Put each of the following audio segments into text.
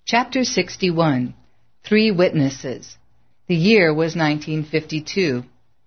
Chapter 61. 3 Witnesses. The year was 1952.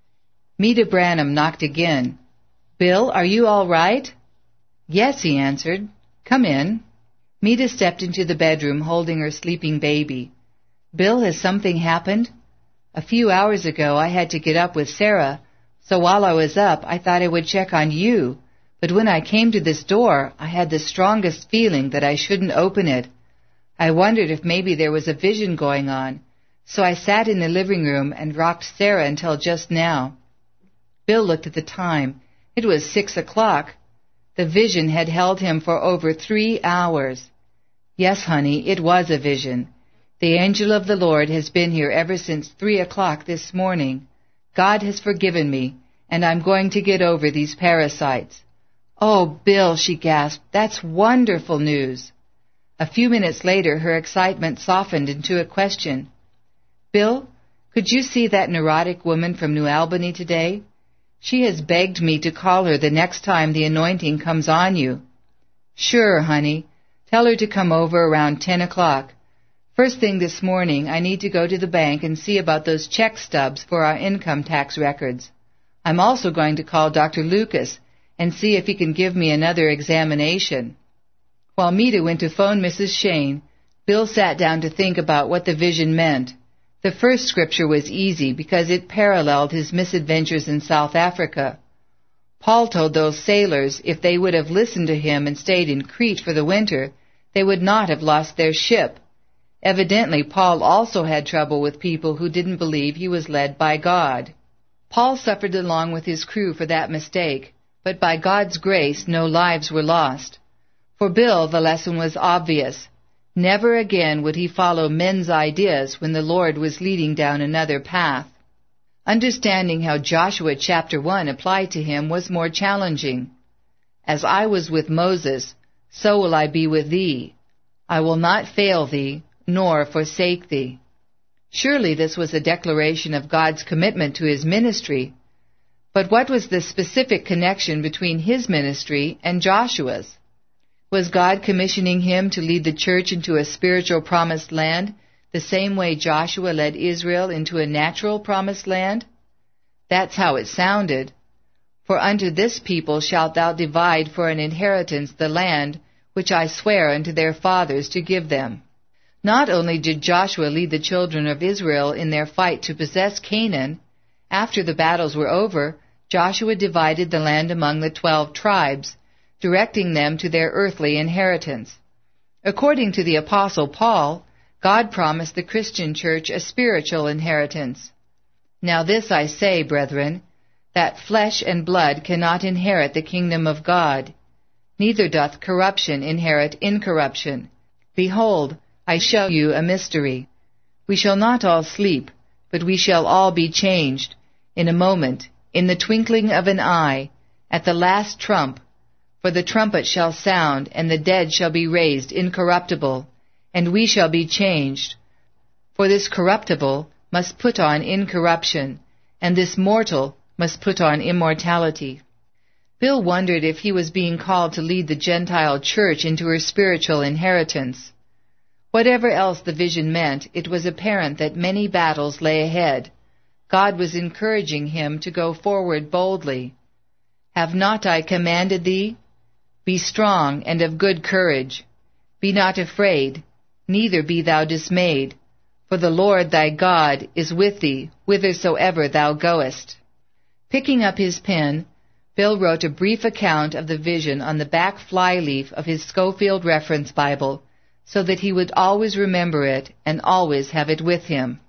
Meta Branham knocked again. "Bill, are you all right?" "Yes," he answered. "Come in." Meta stepped into the bedroom holding her sleeping baby. "Bill, has something happened?" "A few hours ago I had to get up with Sarah, so while I was up I thought I would check on you, but when I came to this door I had the strongest feeling that I shouldn't open it. I wondered if maybe there was a vision going on, so I sat in the living room and rocked Sarah until just now." Bill looked at the time. It was 6 o'clock. The vision had held him for over 3 hours. "Yes, honey, it was a vision. The angel of the Lord has been here ever since 3 o'clock this morning. God has forgiven me, and I'm going to get over these parasites." "Oh, Bill," she gasped, "that's wonderful news." A few minutes later, her excitement softened into a question. "Bill, could you see that neurotic woman from New Albany today? She has begged me to call her the next time the anointing comes on you." "Sure, honey. Tell her to come over around 10 o'clock. First thing this morning, I need to go to the bank and see about those check stubs for our income tax records. I'm also going to call Dr. Lucas and see if he can give me another examination." While Meta went to phone Mrs. Shane, Bill sat down to think about what the vision meant. The first scripture was easy because it paralleled his misadventures in South Africa. Paul told those sailors if they would have listened to him and stayed in Crete for the winter, they would not have lost their ship. Evidently, Paul also had trouble with people who didn't believe he was led by God. Paul suffered along with his crew for that mistake, but by God's grace no lives were lost. For Bill, the lesson was obvious. Never again would he follow men's ideas when the Lord was leading down another path. Understanding how Joshua chapter 1 applied to him was more challenging. "As I was with Moses, so will I be with thee. I will not fail thee, nor forsake thee." Surely this was a declaration of God's commitment to his ministry. But what was the specific connection between his ministry and Joshua's? Was God commissioning him to lead the church into a spiritual promised land, the same way Joshua led Israel into a natural promised land? That's how it sounded. "For unto this people shalt thou divide for an inheritance the land which I swear unto their fathers to give them." Not only did Joshua lead the children of Israel in their fight to possess Canaan, after the battles were over, Joshua divided the land among the 12 tribes, directing them to their earthly inheritance. According to the Apostle Paul, God promised the Christian church a spiritual inheritance. "Now this I say, brethren, that flesh and blood cannot inherit the kingdom of God, neither doth corruption inherit incorruption. Behold, I show you a mystery. We shall not all sleep, but we shall all be changed, in a moment, in the twinkling of an eye, at the last trump. For the trumpet shall sound, and the dead shall be raised incorruptible, and we shall be changed. For this corruptible must put on incorruption, and this mortal must put on immortality." Bill wondered if he was being called to lead the Gentile church into her spiritual inheritance. Whatever else the vision meant, it was apparent that many battles lay ahead. God was encouraging him to go forward boldly. "Have not I commanded thee? Be strong and of good courage. Be not afraid, neither be thou dismayed. For the Lord thy God is with thee whithersoever thou goest." Picking up his pen, Bill wrote a brief account of the vision on the back flyleaf of his Schofield Reference Bible, so that he would always remember it and always have it with him.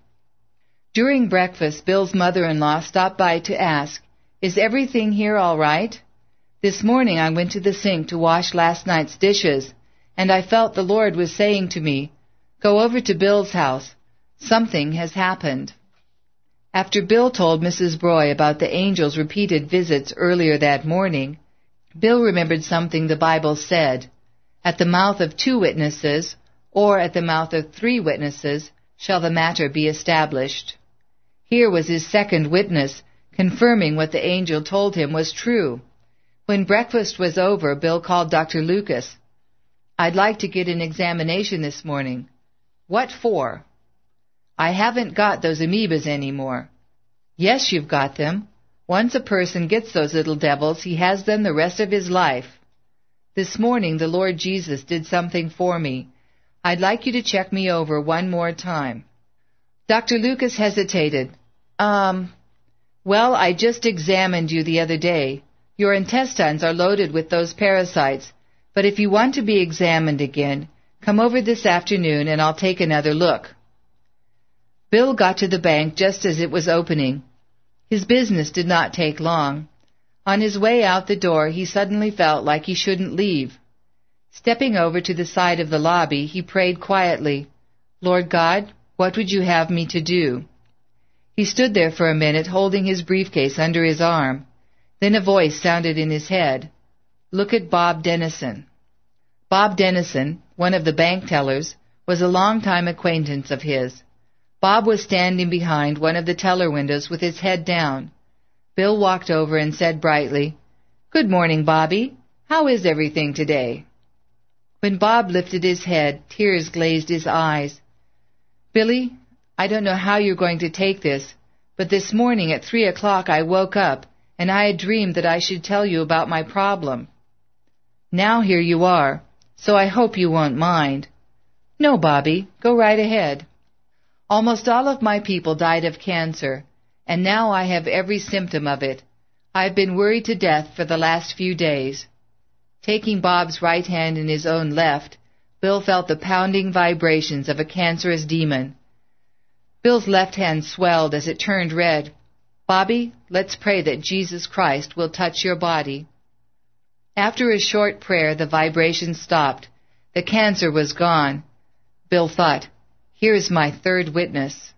During breakfast, Bill's mother-in-law stopped by to ask, "Is everything here all right? This morning I went to the sink to wash last night's dishes, and I felt the Lord was saying to me, 'Go over to Bill's house. Something has happened.'" After Bill told Mrs. Broy about the angel's repeated visits earlier that morning, Bill remembered something the Bible said. "At the mouth of 2 witnesses, or at the mouth of 3 witnesses, shall the matter be established." Here was his second witness, confirming what the angel told him was true. When breakfast was over, Bill called Dr. Lucas. "I'd like to get an examination this morning." What for? I haven't got those amoebas anymore. Yes, you've got them. Once a person gets those little devils, he has them the rest of his life. This morning the Lord Jesus did something for me. I'd like you to check me over one more time. Dr. Lucas hesitated. Well, I just examined you the other day. Your intestines are loaded with those parasites, but if you want to be examined again, come over this afternoon and I'll take another look. Bill got to the bank just as it was opening. His business did not take long. On his way out the door, he suddenly felt like he shouldn't leave. Stepping over to the side of the lobby, he prayed quietly, Lord God, what would you have me to do? He stood there for a minute, holding his briefcase under his arm. Then a voice sounded in his head. Look at Bob Dennison. Bob Dennison, one of the bank tellers, was a long-time acquaintance of his. Bob was standing behind one of the teller windows with his head down. Bill walked over and said brightly, Good morning, Bobby. How is everything today? When Bob lifted his head, tears glazed his eyes. Billy, I don't know how you're going to take this, but this morning at 3 o'clock I woke up, and I had dreamed that I should tell you about my problem. Now here you are, so I hope you won't mind. No, Bobby, go right ahead. Almost all of my people died of cancer, and now I have every symptom of it. I've been worried to death for the last few days. Taking Bob's right hand in his own left, Bill felt the pounding vibrations of a cancerous demon. Bill's left hand swelled as it turned red. Bobby, let's pray that Jesus Christ will touch your body. After a short prayer, the vibration stopped. The cancer was gone. Bill thought, Here's my third witness.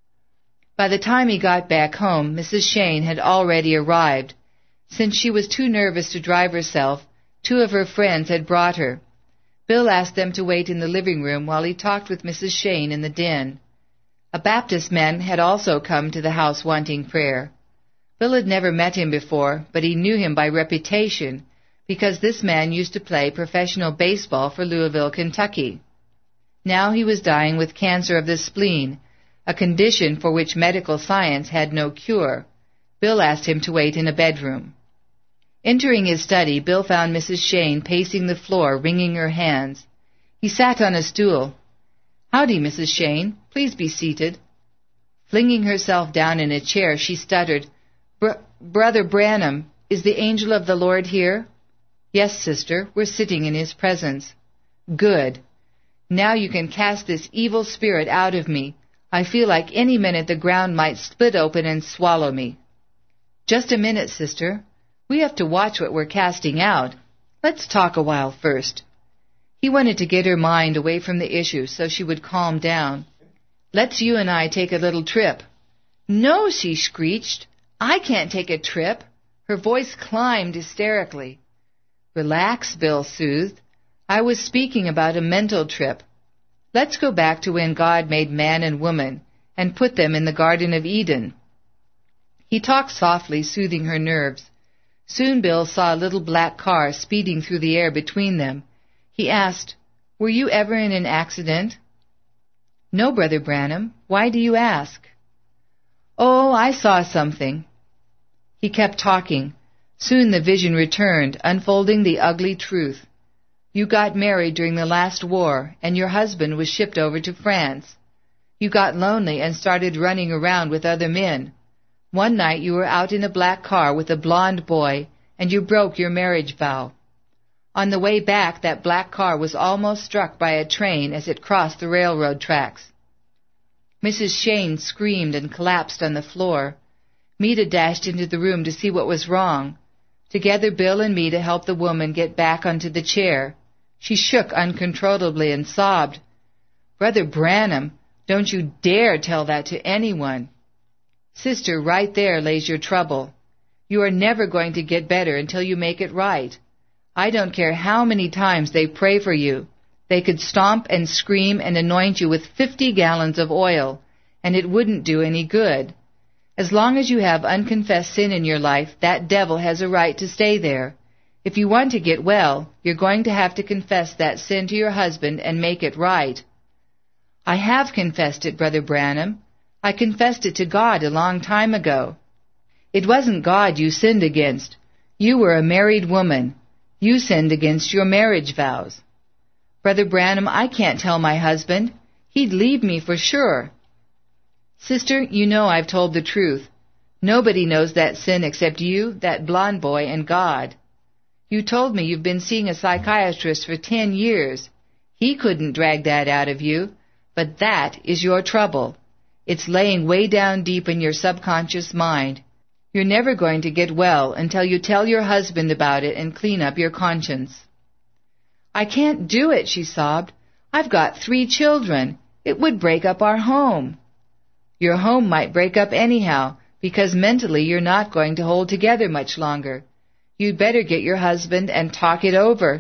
By the time he got back home, Mrs. Shane had already arrived. Since she was too nervous to drive herself, 2 of her friends had brought her. Bill asked them to wait in the living room while he talked with Mrs. Shane in the den. A Baptist man had also come to the house wanting prayer. Bill had never met him before, but he knew him by reputation, because this man used to play professional baseball for Louisville, Kentucky. Now he was dying with cancer of the spleen, a condition for which medical science had no cure. Bill asked him to wait in a bedroom. Entering his study, Bill found Mrs. Shane pacing the floor, wringing her hands. He sat on a stool. Howdy, Mrs. Shane. Please be seated. Flinging herself down in a chair, she stuttered, Brother Branham, is the angel of the Lord here? Yes, sister, we're sitting in his presence. Good. Now you can cast this evil spirit out of me. I feel like any minute the ground might split open and swallow me. Just a minute, sister. We have to watch what we're casting out. Let's talk a while first. He wanted to get her mind away from the issue so she would calm down. Let's you and I take a little trip. No, she screeched. I can't take a trip. Her voice climbed hysterically. Relax, Bill soothed. I was speaking about a mental trip. Let's go back to when God made man and woman and put them in the Garden of Eden. He talked softly, soothing her nerves. Soon Bill saw a little black car speeding through the air between them. He asked, Were you ever in an accident? No, Brother Branham. Why do you ask? Oh, I saw something. He kept talking. Soon the vision returned, unfolding the ugly truth. You got married during the last war, and your husband was shipped over to France. You got lonely and started running around with other men. One night you were out in a black car with a blond boy, and you broke your marriage vow. On the way back, that black car was almost struck by a train as it crossed the railroad tracks. Mrs. Shane screamed and collapsed on the floor. Meta dashed into the room to see what was wrong. Together, Bill and Meta helped the woman get back onto the chair. She shook uncontrollably and sobbed. Brother Branham, don't you dare tell that to anyone. Sister, right there lays your trouble. You are never going to get better until you make it right. I don't care how many times they pray for you. They could stomp and scream and anoint you with 50 gallons of oil, and it wouldn't do any good. As long as you have unconfessed sin in your life, that devil has a right to stay there. If you want to get well, you're going to have to confess that sin to your husband and make it right. I have confessed it, Brother Branham. I confessed it to God a long time ago. It wasn't God you sinned against. You were a married woman. You sinned against your marriage vows. Brother Branham, I can't tell my husband. He'd leave me for sure. Sister, you know I've told the truth. Nobody knows that sin except you, that blonde boy, and God. You told me you've been seeing a psychiatrist for 10 years. He couldn't drag that out of you, but that is your trouble. It's laying way down deep in your subconscious mind. You're never going to get well until you tell your husband about it and clean up your conscience. I can't do it, she sobbed. I've got 3 children. It would break up our home. Your home might break up anyhow, because mentally you're not going to hold together much longer. You'd better get your husband and talk it over.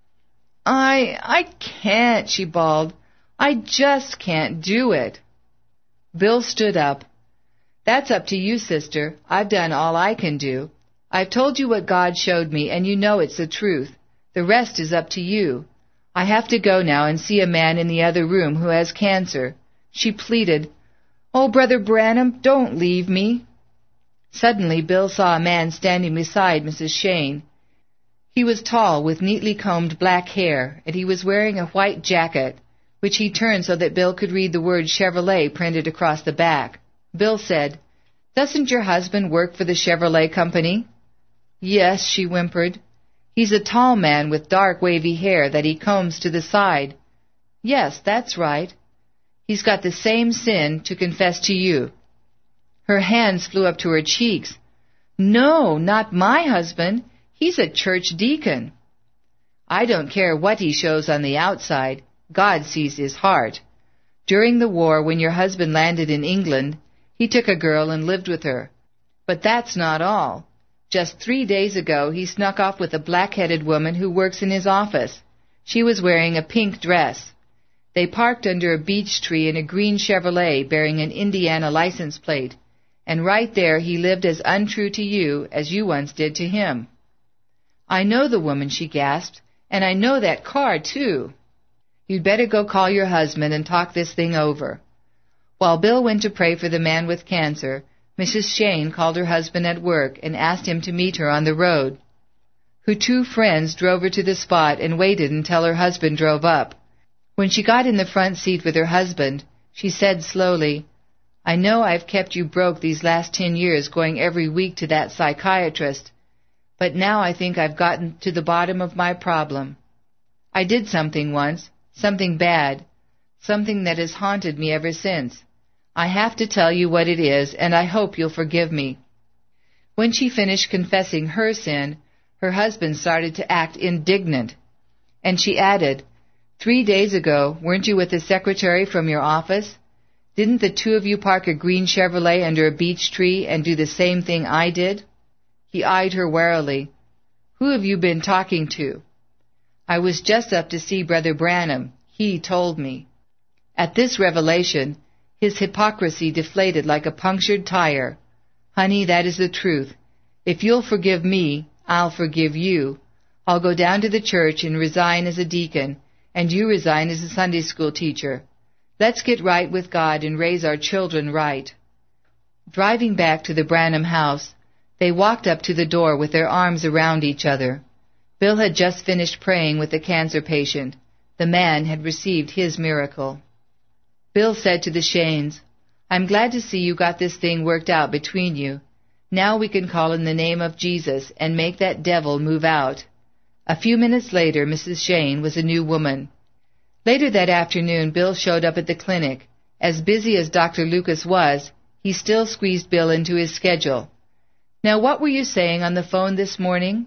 I can't, she bawled. I just can't do it. Bill stood up. That's up to you, sister. I've done all I can do. I've told you what God showed me, and you know it's the truth. The rest is up to you. I have to go now and see a man in the other room who has cancer. She pleaded, Oh, Brother Branham, don't leave me. Suddenly, Bill saw a man standing beside Mrs. Shane. He was tall, with neatly combed black hair, and he was wearing a white jacket, which he turned so that Bill could read the word Chevrolet printed across the back. Bill said, Doesn't your husband work for the Chevrolet company? Yes, she whimpered. He's a tall man with dark wavy hair that he combs to the side. Yes, that's right. He's got the same sin to confess to you. Her hands flew up to her cheeks. No, not my husband. He's a church deacon. I don't care what he shows on the outside. God sees his heart. During the war, when your husband landed in England, he took a girl and lived with her. But that's not all. Just 3 days ago, he snuck off with a black-headed woman who works in his office. She was wearing a pink dress. They parked under a beech tree in a green Chevrolet bearing an Indiana license plate, and right there he lived as untrue to you as you once did to him. I know the woman, she gasped, and I know that car, too. You'd better go call your husband and talk this thing over. While Bill went to pray for the man with cancer, Mrs. Shane called her husband at work and asked him to meet her on the road. Her 2 friends drove her to the spot and waited until her husband drove up. When she got in the front seat with her husband, she said slowly, I know I've kept you broke these last 10 years going every week to that psychiatrist, but now I think I've gotten to the bottom of my problem. I did something once, something bad, something that has haunted me ever since. I have to tell you what it is, and I hope you'll forgive me. When she finished confessing her sin, her husband started to act indignant, and she added, 3 days ago, weren't you with the secretary from your office? Didn't the 2 of you park a green Chevrolet under a beech tree and do the same thing I did? He eyed her warily. Who have you been talking to? I was just up to see Brother Branham. He told me. At this revelation, his hypocrisy deflated like a punctured tire. Honey, that is the truth. If you'll forgive me, I'll forgive you. I'll go down to the church and resign as a deacon, and you resign as a Sunday school teacher. Let's get right with God and raise our children right. Driving back to the Branham house, they walked up to the door with their arms around each other. Bill had just finished praying with the cancer patient. The man had received his miracle. Bill said to the Shanes, I'm glad to see you got this thing worked out between you. Now we can call in the name of Jesus and make that devil move out. A few minutes later, Mrs. Shane was a new woman. Later that afternoon, Bill showed up at the clinic. As busy as Dr. Lucas was, he still squeezed Bill into his schedule. Now, what were you saying on the phone this morning?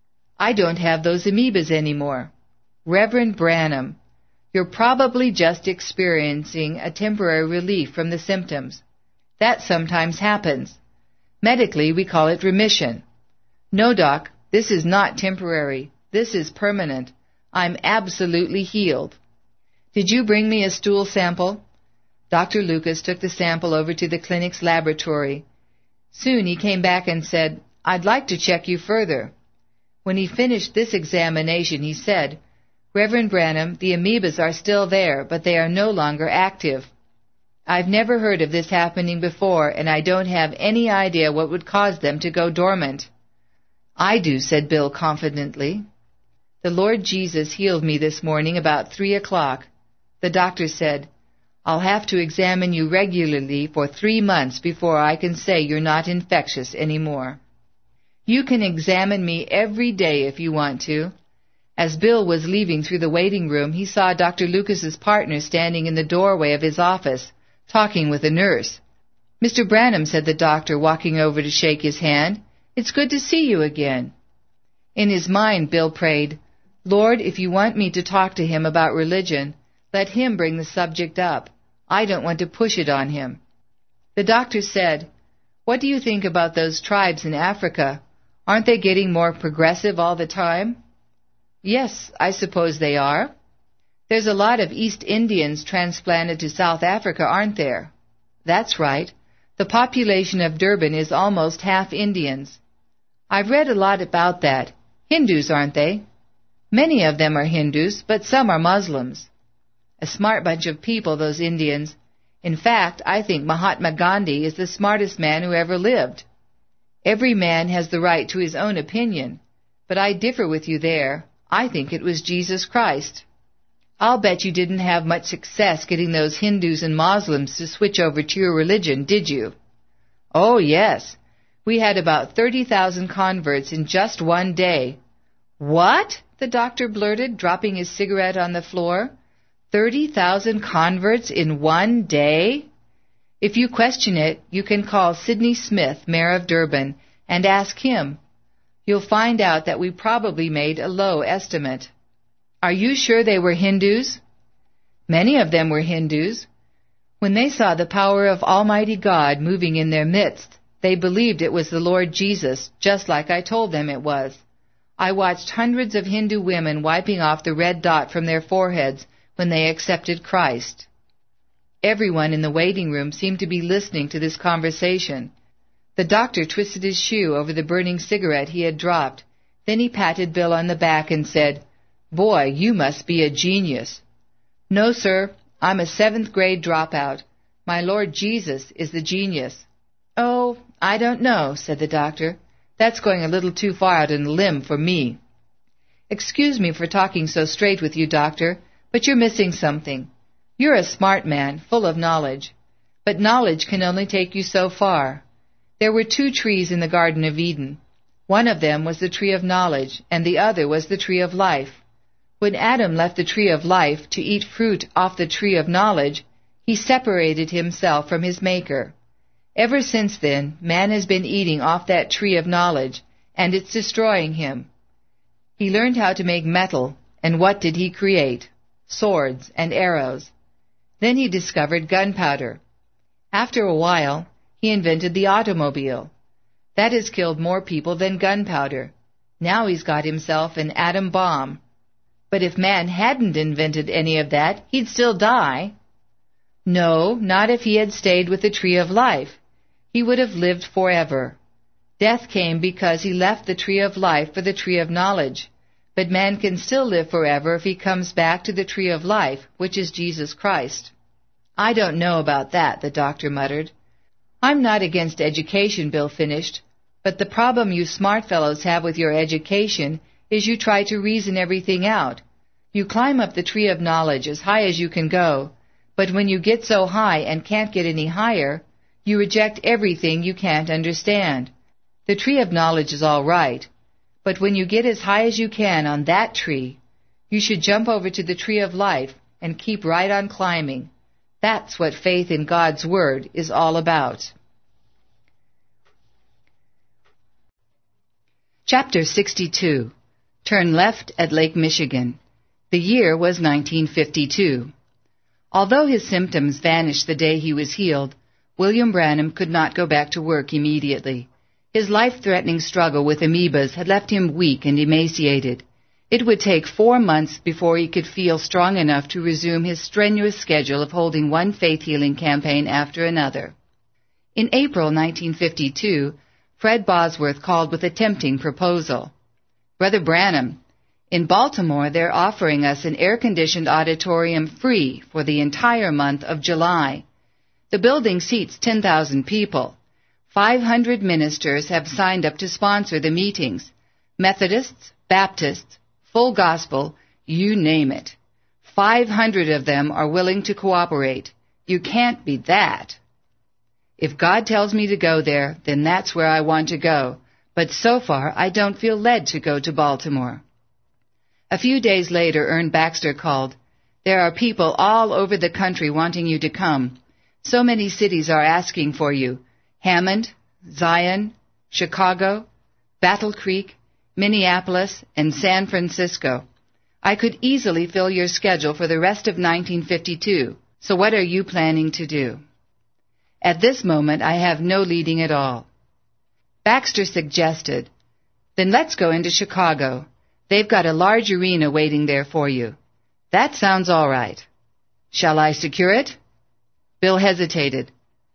I don't have those amoebas anymore. Reverend Branham, you're probably just experiencing a temporary relief from the symptoms. That sometimes happens. Medically, we call it remission. No, Doc, this is not temporary. This is permanent. I'm absolutely healed. Did you bring me a stool sample? Dr. Lucas took the sample over to the clinic's laboratory. Soon he came back and said, I'd like to check you further. When he finished this examination, he said, Reverend Branham, the amoebas are still there, but they are no longer active. I've never heard of this happening before, and I don't have any idea what would cause them to go dormant." "I do," said Bill confidently. "The Lord Jesus healed me this morning about 3 o'clock. The doctor said, 'I'll have to examine you regularly for 3 months before I can say you're not infectious anymore.'" "You can examine me every day if you want to." As Bill was leaving through the waiting room, he saw Dr. Lucas's partner standing in the doorway of his office, talking with a nurse. "Mr. Branham," said the doctor, walking over to shake his hand, "it's good to see you again." In his mind, Bill prayed, "Lord, if you want me to talk to him about religion, let him bring the subject up. I don't want to push it on him." The doctor said, "What do you think about those tribes in Africa? Aren't they getting more progressive all the time?" "Yes, I suppose they are." "There's a lot of East Indians transplanted to South Africa, aren't there?" "That's right. The population of Durban is almost half Indians." "I've read a lot about that. Hindus, aren't they?" "Many of them are Hindus, but some are Muslims." A smart bunch of people, those Indians. In fact, I think Mahatma Gandhi is the smartest man who ever lived. Every man has the right to his own opinion, but I differ with you there. I think it was Jesus Christ. I'll bet you didn't have much success getting those Hindus and Muslims to switch over to your religion, did you? "Oh, yes. We had about 30,000 converts in just one day." "What?" the doctor blurted, dropping his cigarette on the floor. 30,000 converts in one day? If you question it, you can call Sidney Smith, mayor of Durban, and ask him. You'll find out that we probably made a low estimate. "Are you sure they were Hindus?" "Many of them were Hindus. When they saw the power of Almighty God moving in their midst, they believed it was the Lord Jesus, just like I told them it was. I watched hundreds of Hindu women wiping off the red dot from their foreheads when they accepted Christ." Everyone in the waiting room seemed to be listening to this conversation. The doctor twisted his shoe over the burning cigarette he had dropped. Then he patted Bill on the back and said, "Boy, you must be a genius." "No, sir, I'm a 7th grade dropout. My Lord Jesus is the genius." "Oh, I don't know," said the doctor. "That's going a little too far out on a limb for me." "Excuse me for talking so straight with you, doctor, but you're missing something. You're a smart man, full of knowledge. But knowledge can only take you so far. There were 2 trees in the Garden of Eden. One of them was the tree of knowledge, and the other was the tree of life. When Adam left the tree of life to eat fruit off the tree of knowledge, he separated himself from his Maker. Ever since then, man has been eating off that tree of knowledge, and it's destroying him. He learned how to make metal, and what did he create? Swords and arrows. Then he discovered gunpowder. After a while, he invented the automobile. That has killed more people than gunpowder. Now he's got himself an atom bomb. But if man hadn't invented any of that, he'd still die. No, not if he had stayed with the tree of life. He would have lived forever. Death came because he left the tree of life for the tree of knowledge. But man can still live forever if he comes back to the tree of life, which is Jesus Christ. "I don't know about that," the doctor muttered. "I'm not against education," Bill finished, "but the problem you smart fellows have with your education is you try to reason everything out. You climb up the tree of knowledge as high as you can go, but when you get so high and can't get any higher, you reject everything you can't understand. The tree of knowledge is all right, but when you get as high as you can on that tree, you should jump over to the tree of life and keep right on climbing. That's what faith in God's Word is all about." Chapter 62. Turn left at Lake Michigan. The year was 1952. Although his symptoms vanished the day he was healed, William Branham could not go back to work immediately. His life-threatening struggle with amoebas had left him weak and emaciated. It would take 4 months before he could feel strong enough to resume his strenuous schedule of holding one faith-healing campaign after another. In April 1952, Fred Bosworth called with a tempting proposal. "Brother Branham, In Baltimore, they're offering us an air-conditioned auditorium free for the entire month of July. The building seats 10,000 people. 500 ministers have signed up to sponsor the meetings. Methodists, Baptists, Full Gospel, you name it. 500 of them are willing to cooperate. You can't beat that. If God tells me to go there, then that's where I want to go. But so far, I don't feel led to go to Baltimore. A few days later, Ern Baxter called. There are people all over the country wanting you to come. So many cities are asking for you. Hammond, Zion, Chicago, Battle Creek, Minneapolis, and San Francisco. I could easily fill your schedule for the rest of 1952. So what are you planning to do? At this moment, I have no leading at all. Baxter suggested, then let's go into Chicago. They've got a large arena waiting there for you. That sounds all right. Shall I secure it? Bill hesitated.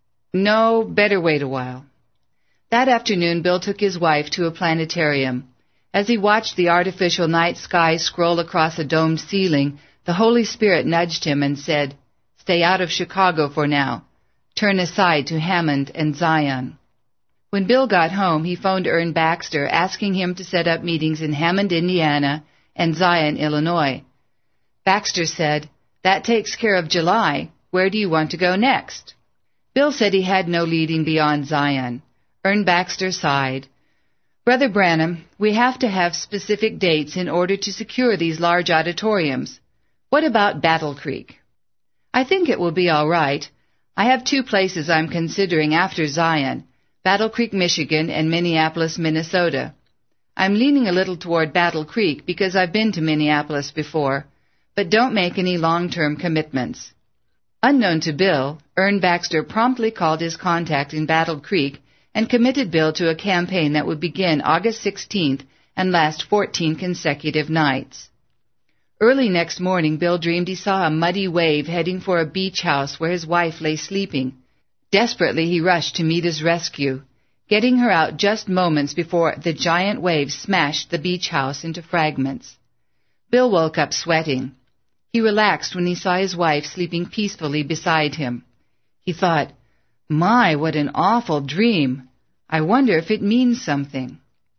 No, better wait a while. That afternoon, Bill took his wife to a planetarium. As he watched the artificial night sky scroll across a domed ceiling, the Holy Spirit nudged him and said, Stay out of Chicago for now. Turn aside to Hammond and Zion. When Bill got home, he phoned Ern Baxter, asking him to set up meetings in Hammond, Indiana, and Zion, Illinois. Baxter said, That takes care of July. Where do you want to go next? Bill said he had no leading beyond Zion. Ern Baxter sighed. Brother Branham, we have to have specific dates in order to secure these large auditoriums. What about Battle Creek? I think it will be all right. I have 2 places I'm considering after Zion, Battle Creek, Michigan, and Minneapolis, Minnesota. I'm leaning a little toward Battle Creek because I've been to Minneapolis before, but don't make any long-term commitments. Unknown to Bill, Ern Baxter promptly called his contact in Battle Creek and committed Bill to a campaign that would begin August 16th and last 14 consecutive nights. Early next morning, Bill dreamed he saw a muddy wave heading for a beach house where his wife lay sleeping. Desperately, he rushed to meet his rescue, getting her out just moments before the giant wave smashed the beach house into fragments. Bill woke up sweating. He relaxed when he saw his wife sleeping peacefully beside him. He thought, My, what an awful dream. I wonder if it means something.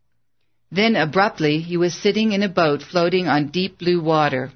Then abruptly he was sitting in a boat floating on deep blue water.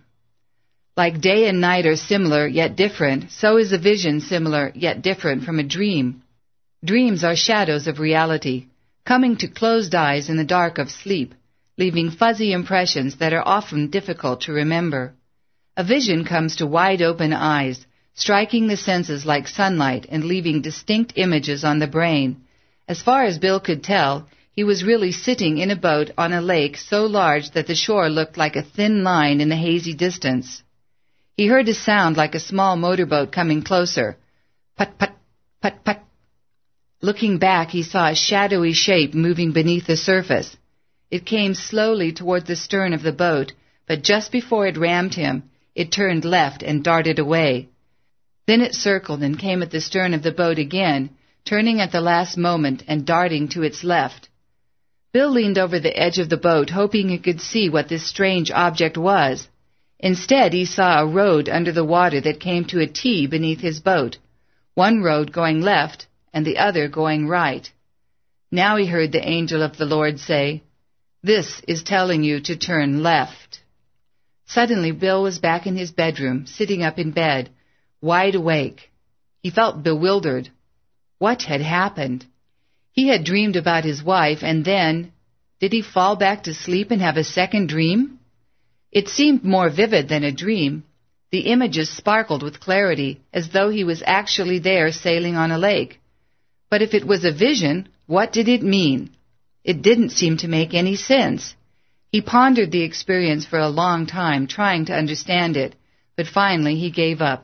Like day and night are similar yet different, so is a vision similar yet different from a dream. Dreams are shadows of reality, coming to closed eyes in the dark of sleep, leaving fuzzy impressions that are often difficult to remember. A vision comes to wide-open eyes, striking the senses like sunlight and leaving distinct images on the brain. As far as Bill could tell, he was really sitting in a boat on a lake so large that the shore looked like a thin line in the hazy distance. He heard a sound like a small motorboat coming closer. Put, put, put, put. Looking back, he saw a shadowy shape moving beneath the surface. It came slowly toward the stern of the boat, but just before it rammed him, it turned left and darted away. Then it circled and came at the stern of the boat again, turning at the last moment and darting to its left. Bill leaned over the edge of the boat, hoping he could see what this strange object was. Instead, he saw a road under the water that came to a T beneath his boat, one road going left and the other going right. Now he heard the angel of the Lord say, "This is telling you to turn left." Suddenly, Bill was back in his bedroom, sitting up in bed, wide awake. He felt bewildered. What had happened? He had dreamed about his wife, and then, did he fall back to sleep and have a second dream? It seemed more vivid than a dream. The images sparkled with clarity, as though he was actually there sailing on a lake. But if it was a vision, what did it mean? It didn't seem to make any sense. He pondered the experience for a long time, trying to understand it, but finally he gave up.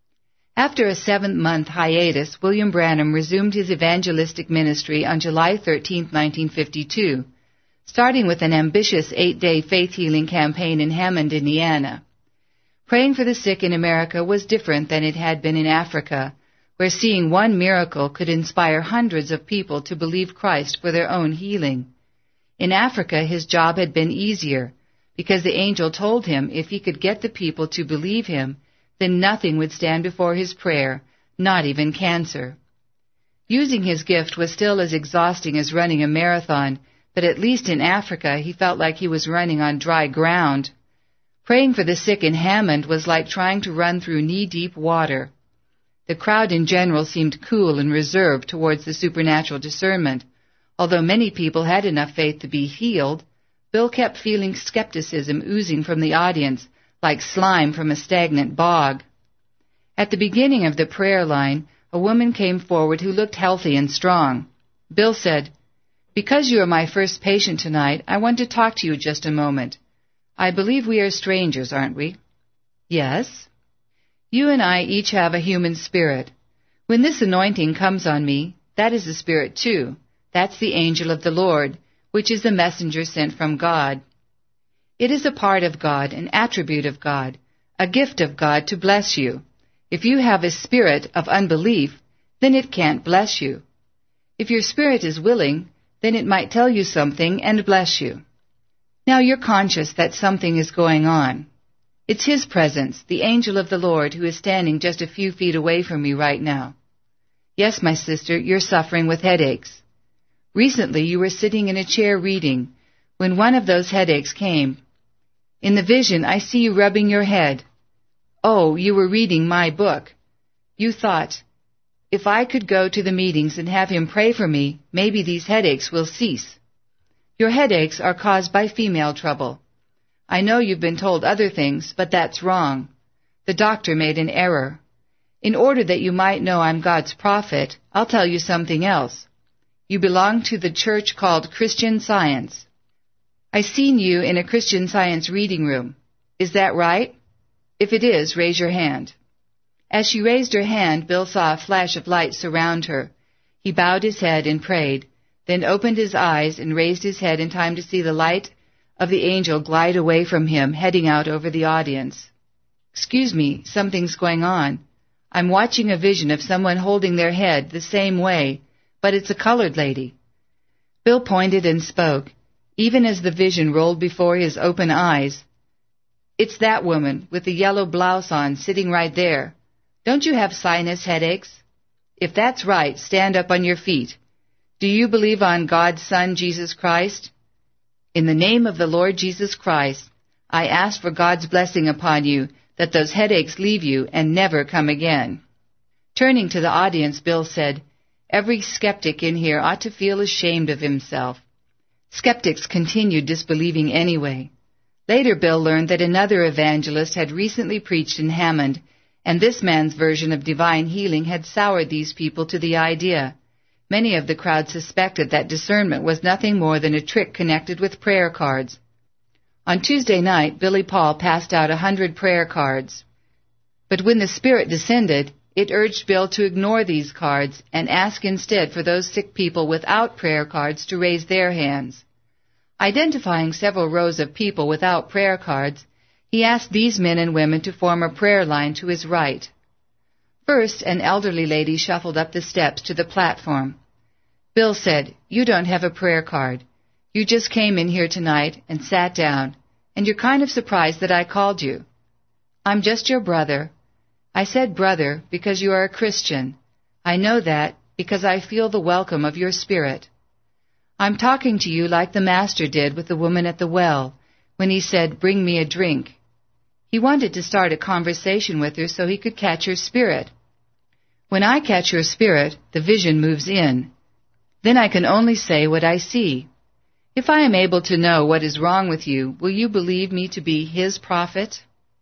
After a 7-month hiatus, William Branham resumed his evangelistic ministry on July 13, 1952, starting with an ambitious 8-day faith-healing campaign in Hammond, Indiana. Praying for the sick in America was different than it had been in Africa, where seeing one miracle could inspire hundreds of people to believe Christ for their own healing. In Africa, his job had been easier, because the angel told him if he could get the people to believe him, then nothing would stand before his prayer, not even cancer. Using his gift was still as exhausting as running a marathon, but at least in Africa he felt like he was running on dry ground. Praying for the sick in Hammond was like trying to run through knee-deep water. The crowd in general seemed cool and reserved towards the supernatural discernment. Although many people had enough faith to be healed, Bill kept feeling skepticism oozing from the audience like slime from a stagnant bog. At the beginning of the prayer line, a woman came forward who looked healthy and strong. Bill said, "Because you are my first patient tonight, I want to talk to you just a moment. I believe we are strangers, aren't we?" "Yes." "You and I each have a human spirit. When this anointing comes on me, that is a spirit too. That's the angel of the Lord, which is the messenger sent from God. It is a part of God, an attribute of God, a gift of God to bless you. If you have a spirit of unbelief, then it can't bless you. If your spirit is willing, then it might tell you something and bless you. Now you're conscious that something is going on. It's His presence, the angel of the Lord, who is standing just a few feet away from me right now. Yes, my sister, you're suffering with headaches. Recently you were sitting in a chair reading, when one of those headaches came. In the vision, I see you rubbing your head. Oh, you were reading my book. You thought, if I could go to the meetings and have him pray for me, maybe these headaches will cease. Your headaches are caused by female trouble. I know you've been told other things, but that's wrong. The doctor made an error. In order that you might know I'm God's prophet, I'll tell you something else. You belong to the church called Christian Science. I seen you in a Christian Science reading room. Is that right? If it is, raise your hand. As she raised her hand, Bill saw a flash of light surround her. He bowed his head and prayed, then opened his eyes and raised his head in time to see the light of the angel glide away from him, heading out over the audience. Excuse me, something's going on. I'm watching a vision of someone holding their head the same way, but it's a colored lady. Bill pointed and spoke, even as the vision rolled before his open eyes. It's that woman with the yellow blouse on sitting right there. Don't you have sinus headaches? If that's right, stand up on your feet. Do you believe on God's Son, Jesus Christ? In the name of the Lord Jesus Christ, I ask for God's blessing upon you, that those headaches leave you and never come again. Turning to the audience, Bill said, every skeptic in here ought to feel ashamed of himself. Skeptics continued disbelieving anyway. Later, Bill learned that another evangelist had recently preached in Hammond, and this man's version of divine healing had soured these people to the idea. Many of the crowd suspected that discernment was nothing more than a trick connected with prayer cards. On Tuesday night, Billy Paul passed out 100 prayer cards. But when the Spirit descended, it urged Bill to ignore these cards and ask instead for those sick people without prayer cards to raise their hands. Identifying several rows of people without prayer cards, he asked these men and women to form a prayer line to his right. First, an elderly lady shuffled up the steps to the platform. Bill said, "You don't have a prayer card. You just came in here tonight and sat down, and you're kind of surprised that I called you. I'm just your brother. I said brother because you are a Christian. I know that because I feel the welcome of your spirit. I'm talking to you like the Master did with the woman at the well, when he said, 'Bring me a drink.' He wanted to start a conversation with her so he could catch her spirit. When I catch your spirit, the vision moves in. Then I can only say what I see. If I am able to know what is wrong with you, will you believe me to be His prophet?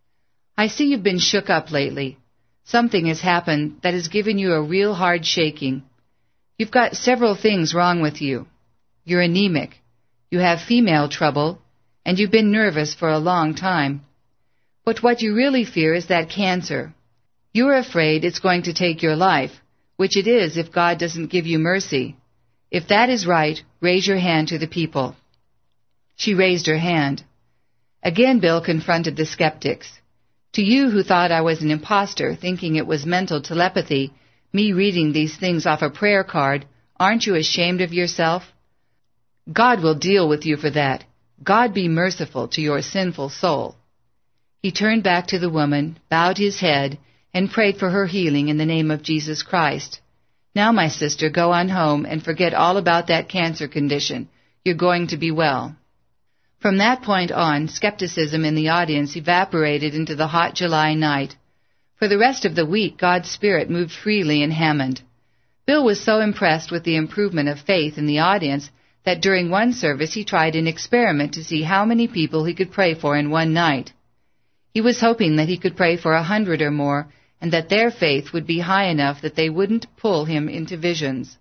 I see you've been shook up lately. Something has happened that has given you a real hard shaking. You've got several things wrong with you. You're anemic. You have female trouble, and you've been nervous for a long time. But what you really fear is that cancer. You're afraid it's going to take your life, which it is if God doesn't give you mercy. If that is right, raise your hand to the people." She raised her hand. Again Bill confronted the skeptics. To you who thought I was an imposter, thinking it was mental telepathy, me reading these things off a prayer card, aren't you ashamed of yourself? God will deal with you for that. God be merciful to your sinful soul." He turned back to the woman, bowed his head, and prayed for her healing in the name of Jesus Christ. "Now, my sister, go on home and forget all about that cancer condition. You're going to be well." From that point on, skepticism in the audience evaporated into the hot July night. For the rest of the week, God's Spirit moved freely in Hammond. Bill was so impressed with the improvement of faith in the audience that during one service he tried an experiment to see how many people he could pray for in one night. He was hoping that he could pray for 100 or more, and that their faith would be high enough that they wouldn't pull him into visions.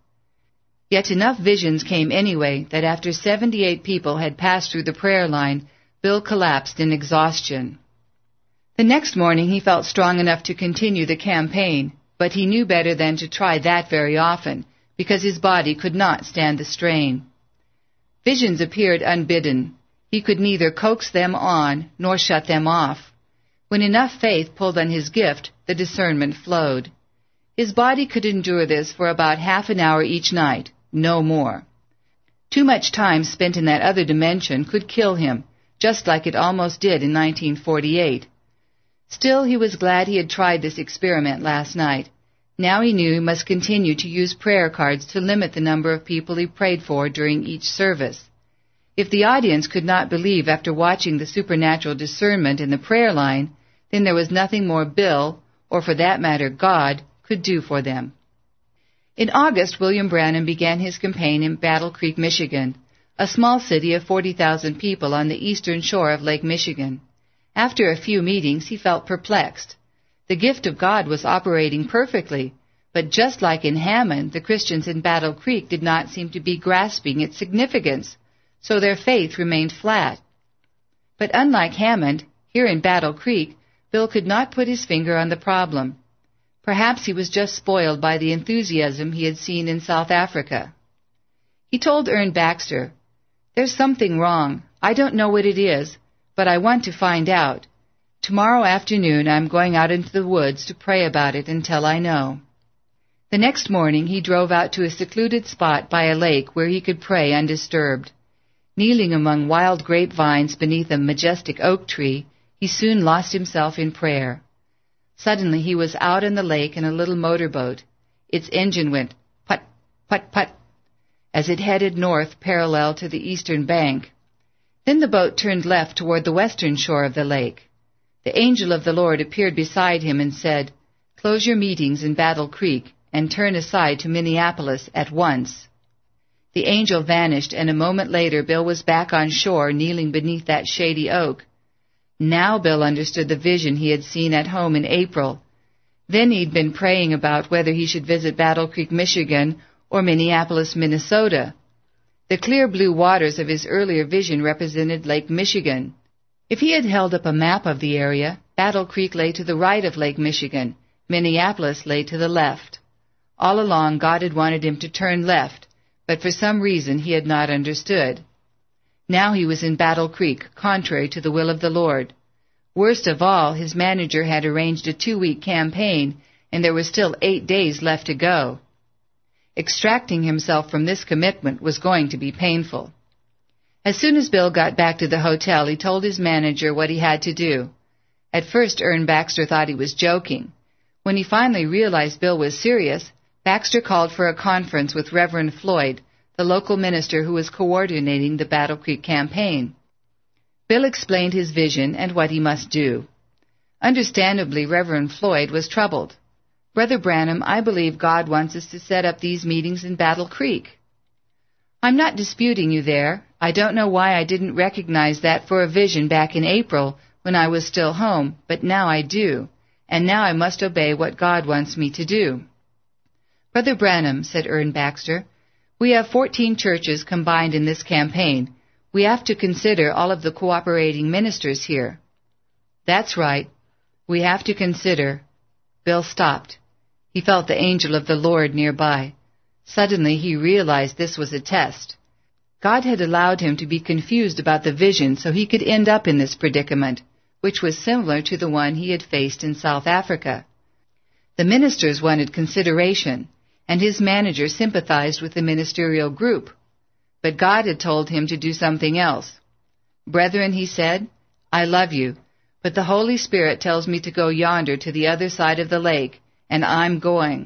Yet enough visions came anyway that after 78 people had passed through the prayer line, Bill collapsed in exhaustion. The next morning he felt strong enough to continue the campaign, but he knew better than to try that very often, because his body could not stand the strain. Visions appeared unbidden. He could neither coax them on nor shut them off. When enough faith pulled on his gift, the discernment flowed. His body could endure this for about half an hour each night, no more. Too much time spent in that other dimension could kill him, just like it almost did in 1948. Still, he was glad he had tried this experiment last night. Now he knew he must continue to use prayer cards to limit the number of people he prayed for during each service. If the audience could not believe after watching the supernatural discernment in the prayer line, then there was nothing more Bill, or for that matter God, could do for them. In August, William Branham began his campaign in Battle Creek, Michigan, a small city of 40,000 people on the eastern shore of Lake Michigan. After a few meetings, he felt perplexed. The gift of God was operating perfectly, but just like in Hammond, the Christians in Battle Creek did not seem to be grasping its significance, so their faith remained flat. But unlike Hammond, here in Battle Creek, Bill could not put his finger on the problem. Perhaps he was just spoiled by the enthusiasm he had seen in South Africa. He told Ern Baxter, "There's something wrong. I don't know what it is, but I want to find out. Tomorrow afternoon I'm going out into the woods to pray about it until I know." The next morning he drove out to a secluded spot by a lake where he could pray undisturbed. Kneeling among wild grapevines beneath a majestic oak tree, he soon lost himself in prayer. Suddenly he was out in the lake in a little motorboat. Its engine went put, put, put, as it headed north parallel to the eastern bank. Then the boat turned left toward the western shore of the lake. The angel of the Lord appeared beside him and said, "Close your meetings in Battle Creek and turn aside to Minneapolis at once." The angel vanished, and a moment later Bill was back on shore kneeling beneath that shady oak. Now Bill understood the vision he had seen at home in April. Then he'd been praying about whether he should visit Battle Creek, Michigan, or Minneapolis, Minnesota. The clear blue waters of his earlier vision represented Lake Michigan. If he had held up a map of the area, Battle Creek lay to the right of Lake Michigan, Minneapolis lay to the left. All along God had wanted him to turn left, but for some reason he had not understood. Now he was in Battle Creek, contrary to the will of the Lord. Worst of all, his manager had arranged a 2-week campaign, and there were still 8 days left to go. Extracting himself from this commitment was going to be painful. As soon as Bill got back to the hotel, he told his manager what he had to do. At first, Ern Baxter thought he was joking. When he finally realized Bill was serious, Baxter called for a conference with Reverend Floyd, the local minister who was coordinating the Battle Creek campaign. Bill explained his vision and what he must do. Understandably, Reverend Floyd was troubled. "Brother Branham, I believe God wants us to set up these meetings in Battle Creek." "I'm not disputing you there. I don't know why I didn't recognize that for a vision back in April when I was still home, but now I do, and now I must obey what God wants me to do." "Brother Branham," said Ern Baxter, "we have 14 churches combined in this campaign. We have to consider all of the cooperating ministers here." "That's right. We have to consider." Bill stopped. He felt the angel of the Lord nearby. Suddenly he realized this was a test. God had allowed him to be confused about the vision so he could end up in this predicament, which was similar to the one he had faced in South Africa. The ministers wanted consideration, and his manager sympathized with the ministerial group. But God had told him to do something else. "Brethren," he said, "I love you, but the Holy Spirit tells me to go yonder to the other side of the lake, and I'm going.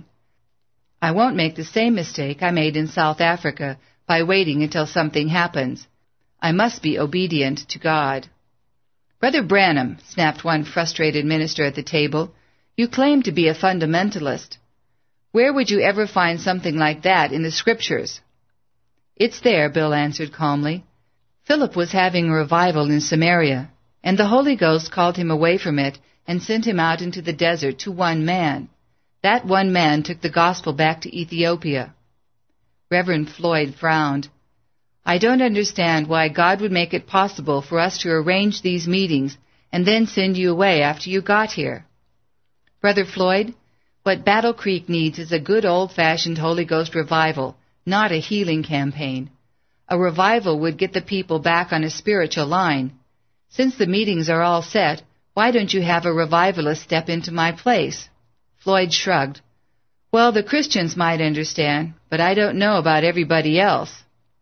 I won't make the same mistake I made in South Africa by waiting until something happens. I must be obedient to God." "Brother Branham," snapped one frustrated minister at the table, "you claim to be a fundamentalist. Where would you ever find something like that in the Scriptures?" "It's there," Bill answered calmly. "Philip was having a revival in Samaria, and the Holy Ghost called him away from it and sent him out into the desert to one man. That one man took the gospel back to Ethiopia." Reverend Floyd frowned. "I don't understand why God would make it possible for us to arrange these meetings and then send you away after you got here." "Brother Floyd, what Battle Creek needs is a good old-fashioned Holy Ghost revival, not a healing campaign. A revival would get the people back on a spiritual line. Since the meetings are all set, why don't you have a revivalist step into my place?" Floyd shrugged. "Well, the Christians might understand, but I don't know about everybody else."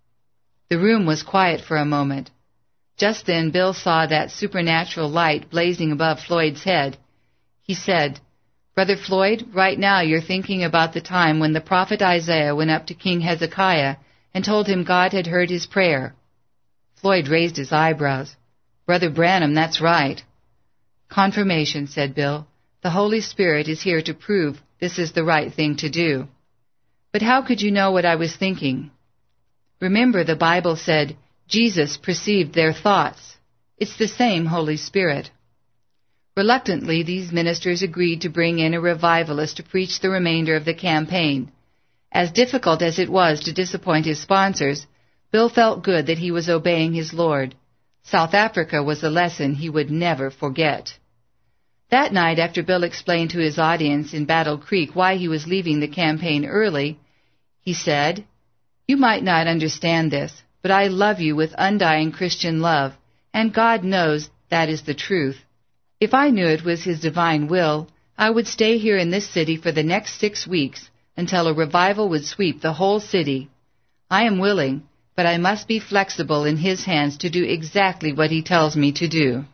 The room was quiet for a moment. Just then Bill saw that supernatural light blazing above Floyd's head. He said, "Brother Floyd, right now you're thinking about the time when the prophet Isaiah went up to King Hezekiah and told him God had heard his prayer." Floyd raised his eyebrows. "Brother Branham, that's right." "Confirmation," said Bill. "The Holy Spirit is here to prove this is the right thing to do." "But how could you know what I was thinking?" "Remember, the Bible said, Jesus perceived their thoughts. It's the same Holy Spirit." Reluctantly, these ministers agreed to bring in a revivalist to preach the remainder of the campaign. As difficult as it was to disappoint his sponsors, Bill felt good that he was obeying his Lord. South Africa was a lesson he would never forget. That night, after Bill explained to his audience in Battle Creek why he was leaving the campaign early, he said, "You might not understand this, but I love you with undying Christian love, and God knows that is the truth. If I knew it was His divine will, I would stay here in this city for the next 6 weeks until a revival would sweep the whole city. I am willing, but I must be flexible in His hands to do exactly what He tells me to do."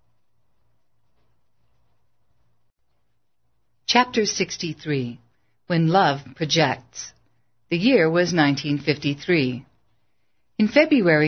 Chapter 63. When Love Projects. The year was 1953. In February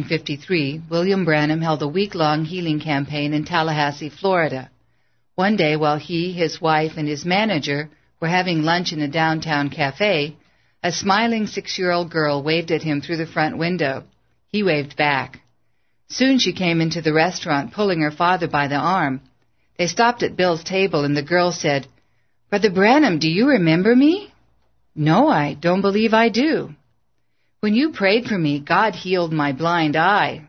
1953, William Branham held a week-long healing campaign in Tallahassee, Florida. One day, while he, his wife, and his manager were having lunch in a downtown cafe, a smiling 6-year-old girl waved at him through the front window. He waved back. Soon she came into the restaurant, pulling her father by the arm. They stopped at Bill's table, and the girl said, "Brother Branham, do you remember me?" "No, I don't believe I do." "When you prayed for me, God healed my blind eye."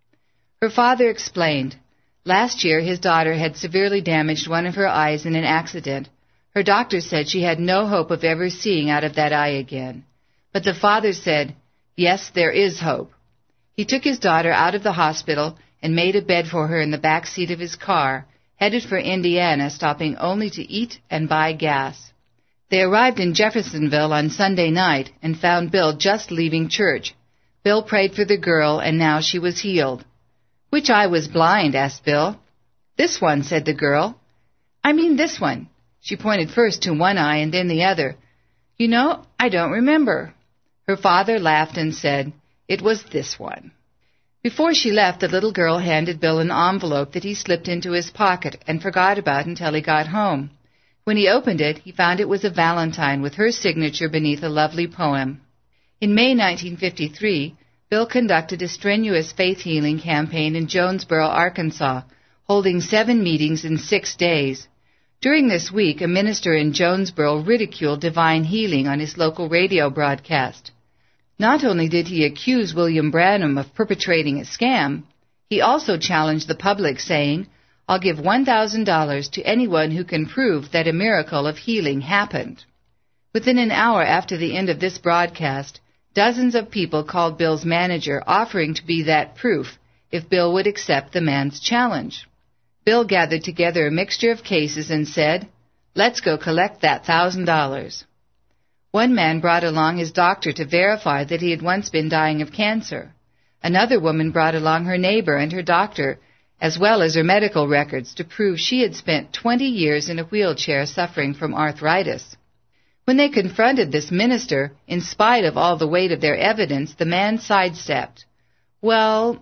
Her father explained. Last year, his daughter had severely damaged one of her eyes in an accident. Her doctor said she had no hope of ever seeing out of that eye again. But the father said, "Yes, there is hope." He took his daughter out of the hospital and made a bed for her in the back seat of his car, headed for Indiana, stopping only to eat and buy gas. They arrived in Jeffersonville on Sunday night and found Bill just leaving church. Bill prayed for the girl, and now she was healed. "Which eye was blind?" asked Bill. "This one," said the girl. "I mean this one." She pointed first to one eye and then the other. "You know, I don't remember." Her father laughed and said, "It was this one." Before she left, the little girl handed Bill an envelope that he slipped into his pocket and forgot about until he got home. When he opened it, he found it was a valentine with her signature beneath a lovely poem. In May 1953, Bill conducted a strenuous faith-healing campaign in Jonesboro, Arkansas, holding 7 meetings in 6 days. During this week, a minister in Jonesboro ridiculed divine healing on his local radio broadcast. Not only did he accuse William Branham of perpetrating a scam, he also challenged the public, saying, "I'll give $1,000 to anyone who can prove that a miracle of healing happened." Within an hour after the end of this broadcast, dozens of people called Bill's manager, offering to be that proof if Bill would accept the man's challenge. Bill gathered together a mixture of cases and said, "Let's go collect that $1,000. One man brought along his doctor to verify that he had once been dying of cancer. Another woman brought along her neighbor and her doctor, as well as her medical records to prove she had spent 20 years in a wheelchair suffering from arthritis. When they confronted this minister, in spite of all the weight of their evidence, the man sidestepped. "Well,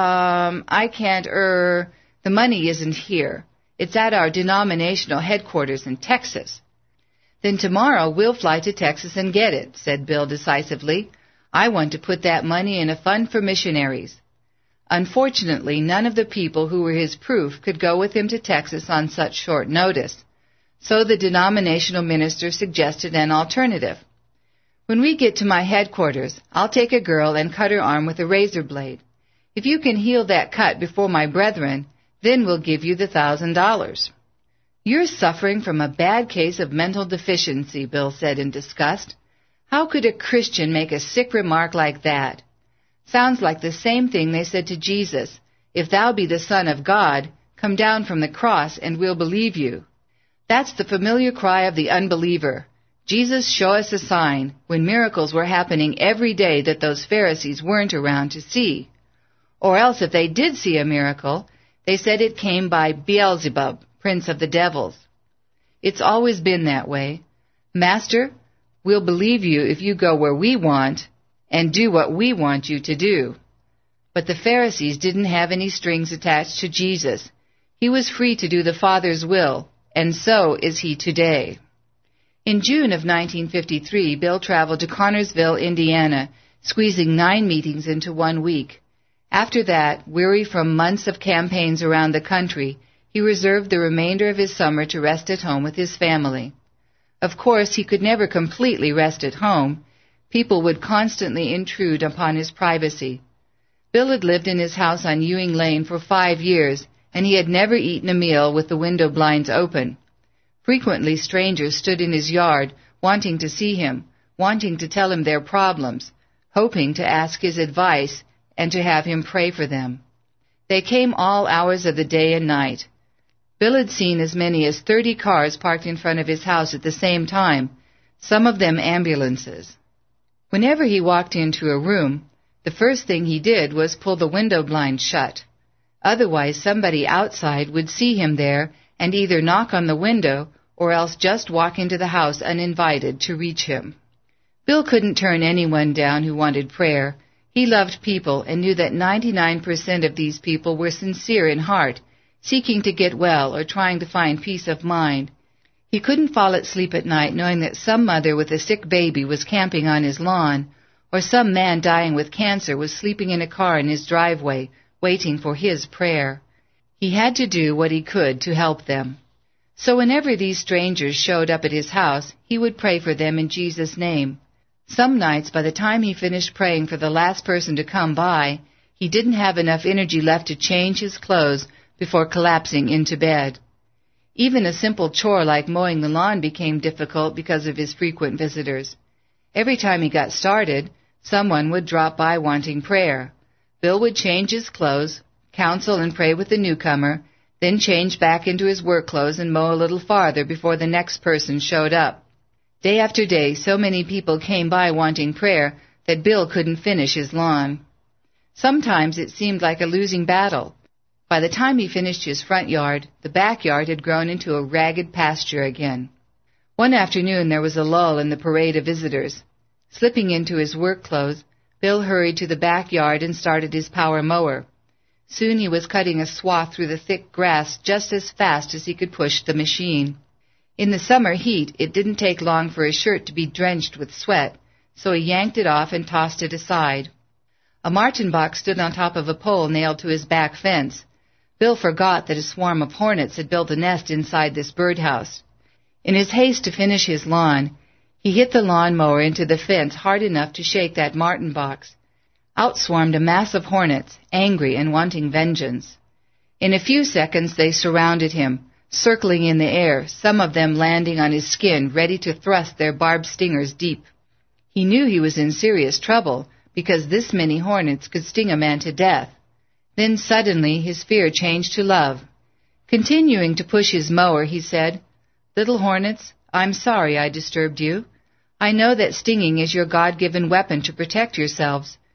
I can't, the money isn't here. It's at our denominational headquarters in Texas." "Then tomorrow we'll fly to Texas and get it," said Bill decisively. "I want to put that money in a fund for missionaries." Unfortunately, none of the people who were his proof could go with him to Texas on such short notice. So the denominational minister suggested an alternative. "When we get to my headquarters, I'll take a girl and cut her arm with a razor blade. If you can heal that cut before my brethren, then we'll give you the $1,000. "You're suffering from a bad case of mental deficiency," Bill said in disgust. "How could a Christian make a sick remark like that? Sounds like the same thing they said to Jesus. 'If thou be the Son of God, come down from the cross and we'll believe you.' That's the familiar cry of the unbeliever. Jesus, show us a sign, when miracles were happening every day that those Pharisees weren't around to see. Or else if they did see a miracle, they said it came by Beelzebub, prince of the devils. It's always been that way. 'Master, we'll believe you if you go where we want and do what we want you to do.' But the Pharisees didn't have any strings attached to Jesus. He was free to do the Father's will, and so is he today." In June of 1953, Bill traveled to Connersville, Indiana, squeezing 9 meetings into 1 week. After that, weary from months of campaigns around the country, he reserved the remainder of his summer to rest at home with his family. Of course, he could never completely rest at home. People would constantly intrude upon his privacy. Bill had lived in his house on Ewing Lane for 5 years, and he had never eaten a meal with the window blinds open. Frequently, strangers stood in his yard, wanting to see him, wanting to tell him their problems, hoping to ask his advice and to have him pray for them. They came all hours of the day and night. Bill had seen as many as 30 cars parked in front of his house at the same time, some of them ambulances. Whenever he walked into a room, the first thing he did was pull the window blind shut. Otherwise, somebody outside would see him there and either knock on the window or else just walk into the house uninvited to reach him. Bill couldn't turn anyone down who wanted prayer. He loved people and knew that 99% of these people were sincere in heart, seeking to get well or trying to find peace of mind. He couldn't fall asleep at night knowing that some mother with a sick baby was camping on his lawn, or some man dying with cancer was sleeping in a car in his driveway, waiting for his prayer. He had to do what he could to help them. So whenever these strangers showed up at his house, he would pray for them in Jesus' name. Some nights, by the time he finished praying for the last person to come by, he didn't have enough energy left to change his clothes before collapsing into bed. Even a simple chore like mowing the lawn became difficult because of his frequent visitors. Every time he got started, someone would drop by wanting prayer. Bill would change his clothes, counsel and pray with the newcomer, then change back into his work clothes and mow a little farther before the next person showed up. Day after day, so many people came by wanting prayer that Bill couldn't finish his lawn. Sometimes it seemed like a losing battle. By the time he finished his front yard, the backyard had grown into a ragged pasture again. One afternoon there was a lull in the parade of visitors. Slipping into his work clothes, Bill hurried to the backyard and started his power mower. Soon he was cutting a swath through the thick grass just as fast as he could push the machine. In the summer heat, it didn't take long for his shirt to be drenched with sweat, so he yanked it off and tossed it aside. A martin box stood on top of a pole nailed to his back fence. Bill forgot that a swarm of hornets had built a nest inside this birdhouse. In his haste to finish his lawn, he hit the lawnmower into the fence hard enough to shake that martin box. Out swarmed a mass of hornets, angry and wanting vengeance. In a few seconds they surrounded him, circling in the air, some of them landing on his skin, ready to thrust their barbed stingers deep. He knew he was in serious trouble, because this many hornets could sting a man to death. Then suddenly his fear changed to love. Continuing to push his mower, he said, "Little hornets, I'm sorry I disturbed you. I know that stinging is your God-given weapon to protect yourselves.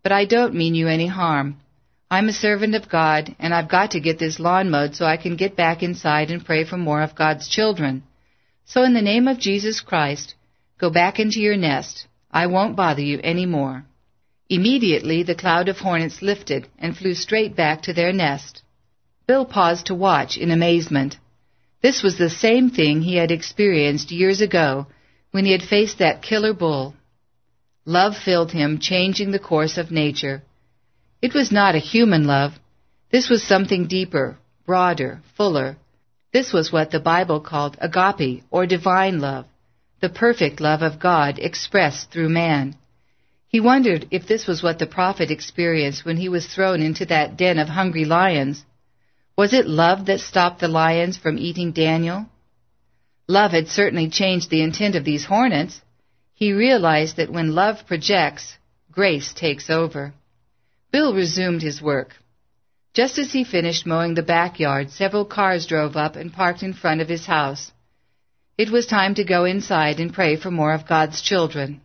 but I don't mean you any harm. I'm a servant of God, and I've got to get this lawn mowed so I can get back inside and pray for more of God's children. So in the name of Jesus Christ, go back into your nest. I won't bother you any more." Immediately the cloud of hornets lifted and flew straight back to their nest. Bill paused to watch in amazement. This was the same thing he had experienced years ago when he had faced that killer bull. Love filled him, changing the course of nature. It was not a human love. This was something deeper, broader, fuller. This was what the Bible called agape, or divine love, the perfect love of God expressed through man. He wondered if this was what the prophet experienced when he was thrown into that den of hungry lions. Was it love that stopped the lions from eating Daniel? Love had certainly changed the intent of these hornets. He realized that when love projects, grace takes over. Bill resumed his work. Just as he finished mowing the backyard, several cars drove up and parked in front of his house. It was time to go inside and pray for more of God's children.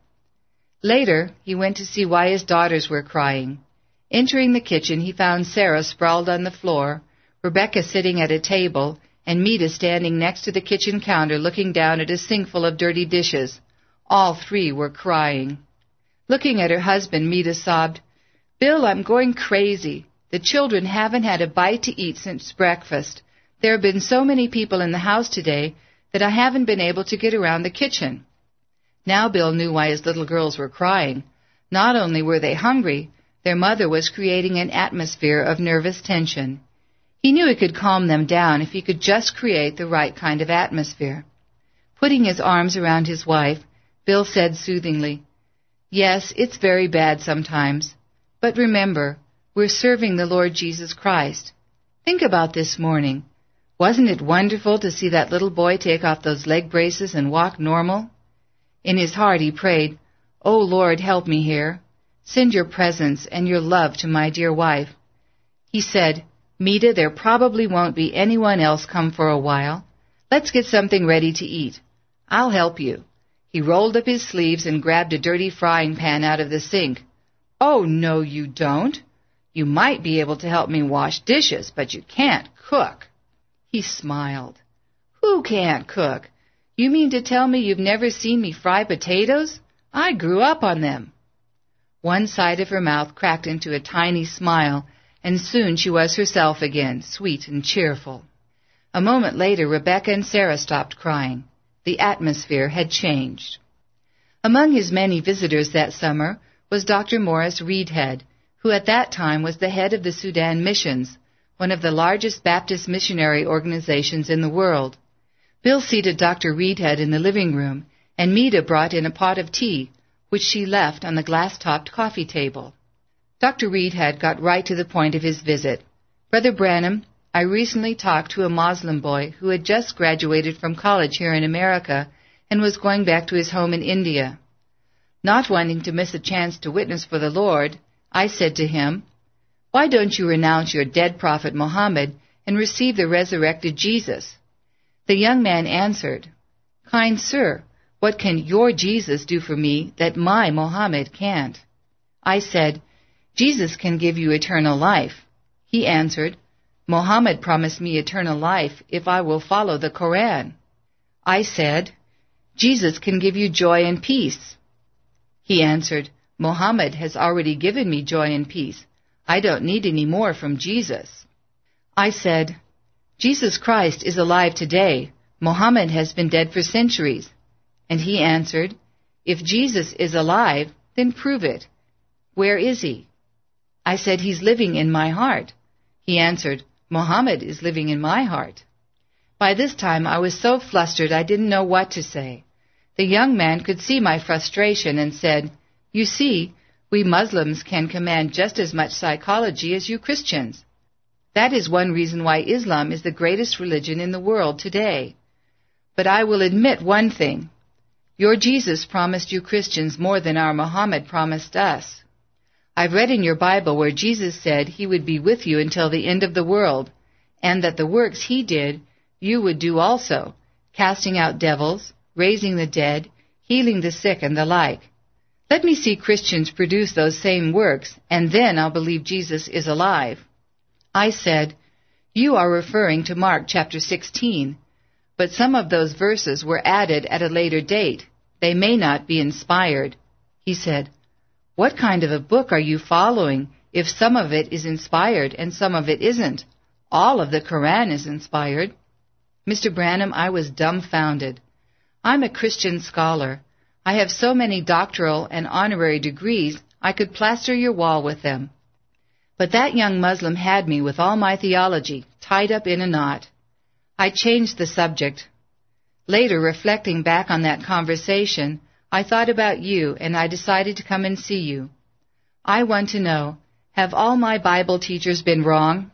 Later, he went to see why his daughters were crying. Entering the kitchen, he found Sarah sprawled on the floor, Rebecca sitting at a table, and Mita standing next to the kitchen counter looking down at a sink full of dirty dishes. All three were crying. Looking at her husband, Mita sobbed, "Bill, I'm going crazy. The children haven't had a bite to eat since breakfast. There have been so many people in the house today that I haven't been able to get around the kitchen." Now Bill knew why his little girls were crying. Not only were they hungry, their mother was creating an atmosphere of nervous tension. He knew he could calm them down if he could just create the right kind of atmosphere. Putting his arms around his wife, Bill said soothingly, "Yes, it's very bad sometimes. But remember, we're serving the Lord Jesus Christ. Think about this morning. Wasn't it wonderful to see that little boy take off those leg braces and walk normal?" In his heart he prayed, "Oh Lord, help me here. Send your presence and your love to my dear wife." He said, "Mita, there probably won't be anyone else come for a while. Let's get something ready to eat. I'll help you." He rolled up his sleeves and grabbed a dirty frying pan out of the sink. "Oh, no, you don't. You might be able to help me wash dishes, but you can't cook." He smiled. "Who can't cook? You mean to tell me you've never seen me fry potatoes? I grew up on them." One side of her mouth cracked into a tiny smile, and soon she was herself again, sweet and cheerful. A moment later, Rebecca and Sarah stopped crying. The atmosphere had changed. Among his many visitors that summer was Dr. Morris Reedhead, who at that time was the head of the Sudan Missions, one of the largest Baptist missionary organizations in the world. Bill seated Dr. Reedhead in the living room, and Mita brought in a pot of tea, which she left on the glass-topped coffee table. Dr. Reedhead got right to the point of his visit. "Brother Branham, I recently talked to a Muslim boy who had just graduated from college here in America and was going back to his home in India. Not wanting to miss a chance to witness for the Lord, I said to him, 'Why don't you renounce your dead prophet Muhammad and receive the resurrected Jesus?' The young man answered, 'Kind sir, what can your Jesus do for me that my Muhammad can't?' I said, 'Jesus can give you eternal life.' He answered, 'Muhammad promised me eternal life if I will follow the Koran.' I said, 'Jesus can give you joy and peace.' He answered, 'Muhammad has already given me joy and peace. I don't need any more from Jesus.' I said, 'Jesus Christ is alive today. Muhammad has been dead for centuries.' And he answered, 'If Jesus is alive, then prove it. Where is he?' I said, 'He's living in my heart.' He answered, 'Muhammad is living in my heart.' By this time I was so flustered I didn't know what to say. The young man could see my frustration and said, 'You see, we Muslims can command just as much psychology as you Christians. That is one reason why Islam is the greatest religion in the world today. But I will admit one thing. Your Jesus promised you Christians more than our Muhammad promised us. I've read in your Bible where Jesus said he would be with you until the end of the world, and that the works he did, you would do also, casting out devils, raising the dead, healing the sick, and the like. Let me see Christians produce those same works, and then I'll believe Jesus is alive. I said, You are referring to Mark chapter 16, but some of those verses were added at a later date. They may not be inspired. He said, What kind of a book are you following if some of it is inspired and some of it isn't? All of the Quran is inspired. Mr. Branham, I was dumbfounded. I'm a Christian scholar. I have so many doctoral and honorary degrees, I could plaster your wall with them. But that young Muslim had me with all my theology tied up in a knot. I changed the subject. Later, reflecting back on that conversation, I thought about you and I decided to come and see you. I want to know, have all my Bible teachers been wrong?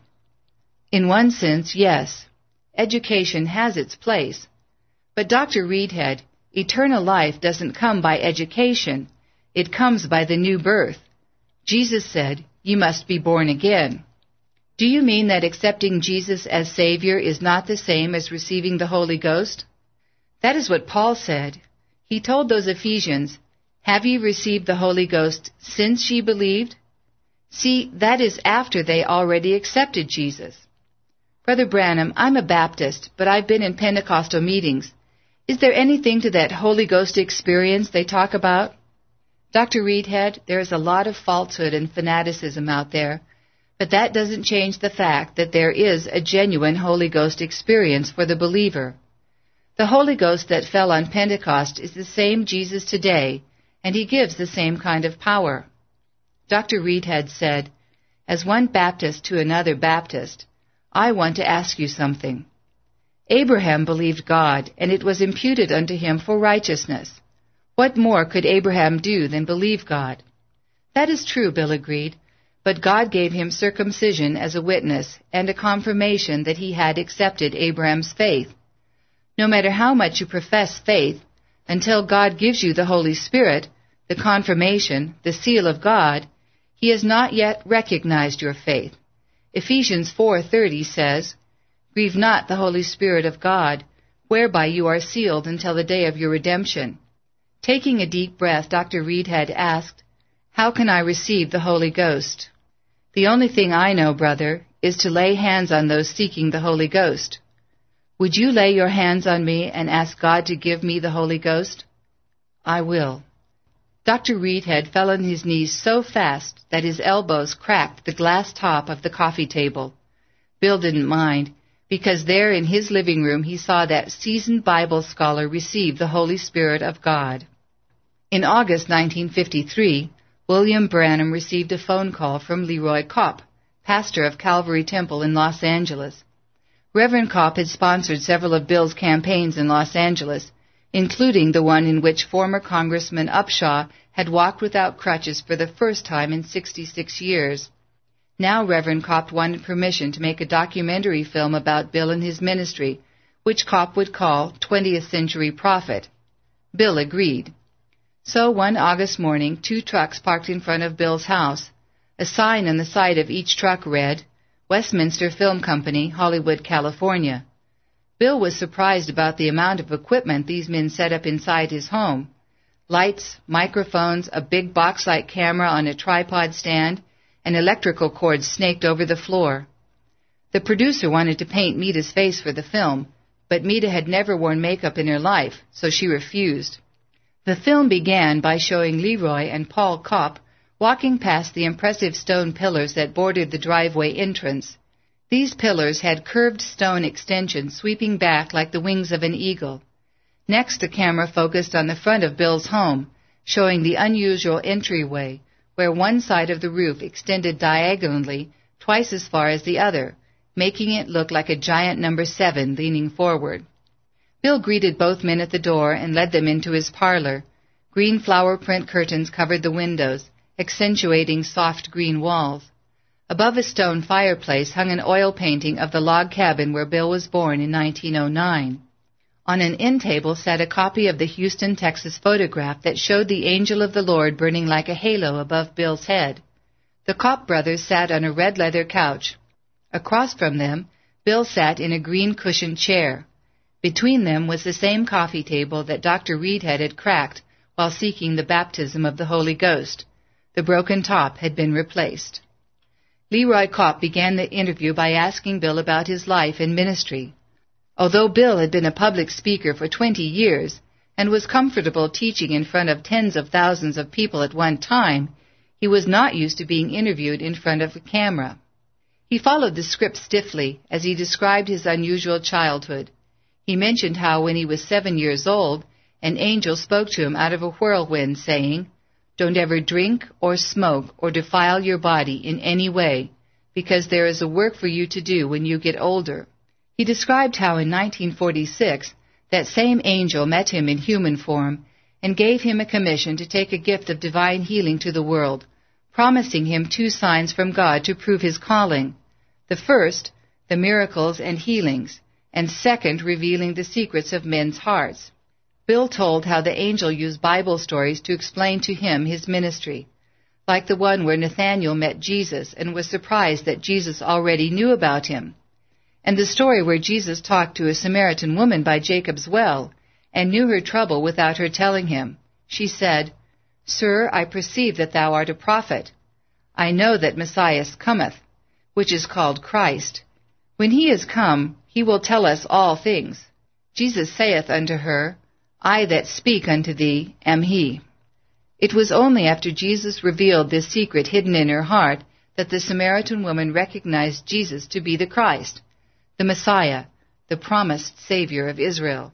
In one sense, yes. Education has its place. But Dr. Reedhead, eternal life doesn't come by education. It comes by the new birth. Jesus said, You must be born again. Do you mean that accepting Jesus as Savior is not the same as receiving the Holy Ghost? That is what Paul said. He told those Ephesians, Have ye received the Holy Ghost since ye believed? See, that is after they already accepted Jesus. Brother Branham, I'm a Baptist, but I've been in Pentecostal meetings. Is there anything to that Holy Ghost experience they talk about? Dr. Reedhead, there is a lot of falsehood and fanaticism out there, but that doesn't change the fact that there is a genuine Holy Ghost experience for the believer. The Holy Ghost that fell on Pentecost is the same Jesus today, and He gives the same kind of power. Dr. Reedhead said, As one Baptist to another Baptist, I want to ask you something. Abraham believed God, and it was imputed unto him for righteousness. What more could Abraham do than believe God? That is true, Bill agreed, but God gave him circumcision as a witness and a confirmation that he had accepted Abraham's faith. No matter how much you profess faith, until God gives you the Holy Spirit, the confirmation, the seal of God, He has not yet recognized your faith. Ephesians 4:30 says, Grieve not the Holy Spirit of God, whereby you are sealed until the day of your redemption. Taking a deep breath, Dr. Reedhead asked, How can I receive the Holy Ghost? The only thing I know, brother, is to lay hands on those seeking the Holy Ghost. Would you lay your hands on me and ask God to give me the Holy Ghost? I will. Dr. Reedhead fell on his knees so fast that his elbows cracked the glass top of the coffee table. Bill didn't mind, because there in his living room he saw that seasoned Bible scholar receive the Holy Spirit of God. In August 1953, William Branham received a phone call from Leroy Kopp, pastor of Calvary Temple in Los Angeles. Reverend Kopp had sponsored several of Bill's campaigns in Los Angeles, including the one in which former Congressman Upshaw had walked without crutches for the first time in 66 years. Now Reverend Kopp wanted permission to make a documentary film about Bill and his ministry, which Kopp would call 20th Century Prophet. Bill agreed. So one August morning, 2 trucks parked in front of Bill's house. A sign on the side of each truck read, Westminster Film Company, Hollywood, California. Bill was surprised about the amount of equipment these men set up inside his home. Lights, microphones, a big box-light camera on a tripod stand, and electrical cords snaked over the floor. The producer wanted to paint Meta's face for the film, but Meta had never worn makeup in her life, so she refused. The film began by showing Leroy and Paul Kopp walking past the impressive stone pillars that bordered the driveway entrance. These pillars had curved stone extensions sweeping back like the wings of an eagle. Next, the camera focused on the front of Bill's home, showing the unusual entryway, where one side of the roof extended diagonally twice as far as the other, making it look like a giant number 7 leaning forward. Bill greeted both men at the door and led them into his parlor. Green flower print curtains covered the windows, accentuating soft green walls. Above a stone fireplace hung an oil painting of the log cabin where Bill was born in 1909. On an end table sat a copy of the Houston, Texas photograph that showed the angel of the Lord burning like a halo above Bill's head. The Kopp brothers sat on a red leather couch. Across from them, Bill sat in a green cushioned chair. Between them was the same coffee table that Dr. Reedhead had cracked while seeking the baptism of the Holy Ghost. The broken top had been replaced. Leroy Kopp began the interview by asking Bill about his life and ministry. Although Bill had been a public speaker for 20 years and was comfortable teaching in front of tens of thousands of people at one time, he was not used to being interviewed in front of a camera. He followed the script stiffly as he described his unusual childhood. He mentioned how when he was 7 years old, an angel spoke to him out of a whirlwind, saying, "Don't ever drink or smoke or defile your body in any way, because there is a work for you to do when you get older." He described how in 1946 that same angel met him in human form and gave him a commission to take a gift of divine healing to the world, promising him 2 signs from God to prove his calling. The first, the miracles and healings, and second, revealing the secrets of men's hearts. Bill told how the angel used Bible stories to explain to him his ministry, like the one where Nathanael met Jesus and was surprised that Jesus already knew about him, and the story where Jesus talked to a Samaritan woman by Jacob's well and knew her trouble without her telling him. She said, "Sir, I perceive that thou art a prophet. I know that Messiah cometh, which is called Christ. When he is come, he will tell us all things." Jesus saith unto her, "I that speak unto thee am he." It was only after Jesus revealed this secret hidden in her heart that the Samaritan woman recognized Jesus to be the Christ, the Messiah, the promised Savior of Israel.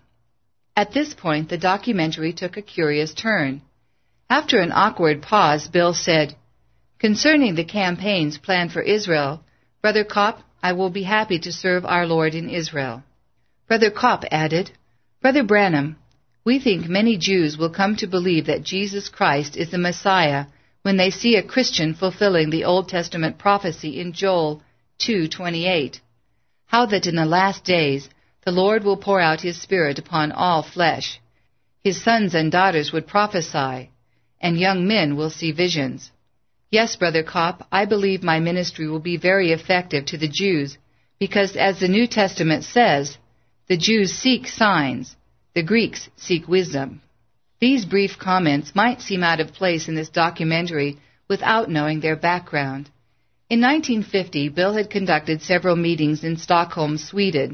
At this point, the documentary took a curious turn. After an awkward pause, Bill said, "Concerning the campaigns planned for Israel, Brother Kopp, I will be happy to serve our Lord in Israel." Brother Kopp added, "Brother Branham, we think many Jews will come to believe that Jesus Christ is the Messiah when they see a Christian fulfilling the Old Testament prophecy in Joel 2:28, how that in the last days the Lord will pour out his Spirit upon all flesh. His sons and daughters would prophesy, and young men will see visions. Yes, Brother Kopp, I believe my ministry will be very effective to the Jews, because as the New Testament says, the Jews seek signs, the Greeks seek wisdom." These brief comments might seem out of place in this documentary without knowing their background. In 1950, Bill had conducted several meetings in Stockholm, Sweden.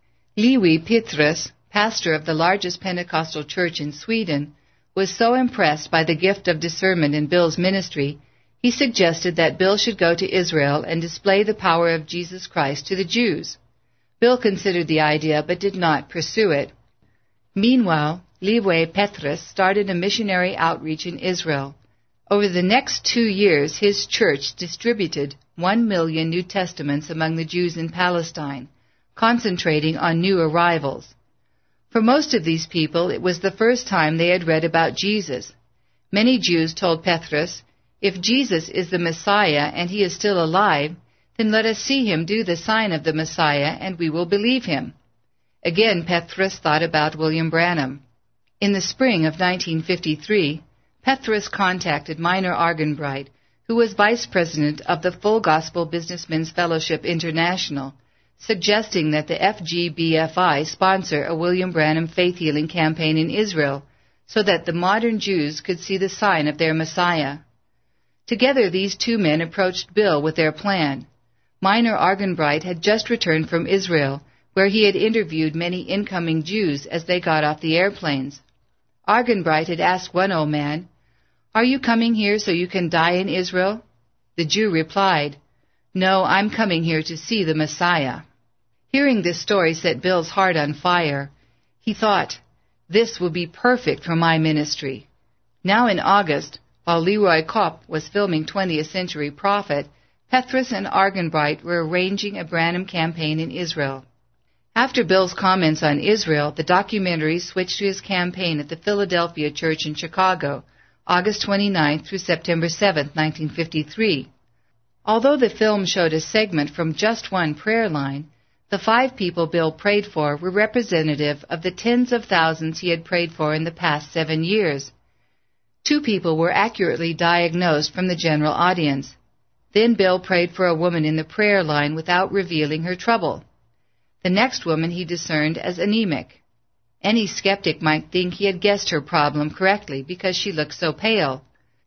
Lewi Petrus, pastor of the largest Pentecostal church in Sweden, was so impressed by the gift of discernment in Bill's ministry, he suggested that Bill should go to Israel and display the power of Jesus Christ to the Jews. Bill considered the idea but did not pursue it. Meanwhile, Lewi Petrus started a missionary outreach in Israel. Over the next 2 years, his church distributed 1 million New Testaments among the Jews in Palestine, concentrating on new arrivals. For most of these people, it was the first time they had read about Jesus. Many Jews told Petrus, "If Jesus is the Messiah and he is still alive, then let us see him do the sign of the Messiah and we will believe him." Again, Petrus thought about William Branham. In the spring of 1953, Petrus contacted Minor Arganbright, who was vice president of the Full Gospel Businessmen's Fellowship International, suggesting that the FGBFI sponsor a William Branham faith healing campaign in Israel so that the modern Jews could see the sign of their Messiah. Together, these 2 men approached Bill with their plan. Minor Arganbright had just returned from Israel, where he had interviewed many incoming Jews as they got off the airplanes. Arganbright had asked one old man, "Are you coming here so you can die in Israel?" The Jew replied, "No, I'm coming here to see the Messiah." Hearing this story set Bill's heart on fire. He thought, "This will be perfect for my ministry." Now in August, while Leroy Kopp was filming 20th Century Prophet, Petrus and Arganbright were arranging a Branham campaign in Israel. After Bill's comments on Israel, the documentary switched to his campaign at the Philadelphia Church in Chicago, August 29 through September 7, 1953. Although the film showed a segment from just one prayer line, the 5 people Bill prayed for were representative of the tens of thousands he had prayed for in the past 7 years. 2 people were accurately diagnosed from the general audience. Then Bill prayed for a woman in the prayer line without revealing her trouble. The next woman he discerned as anemic. Any skeptic might think he had guessed her problem correctly because she looked so pale.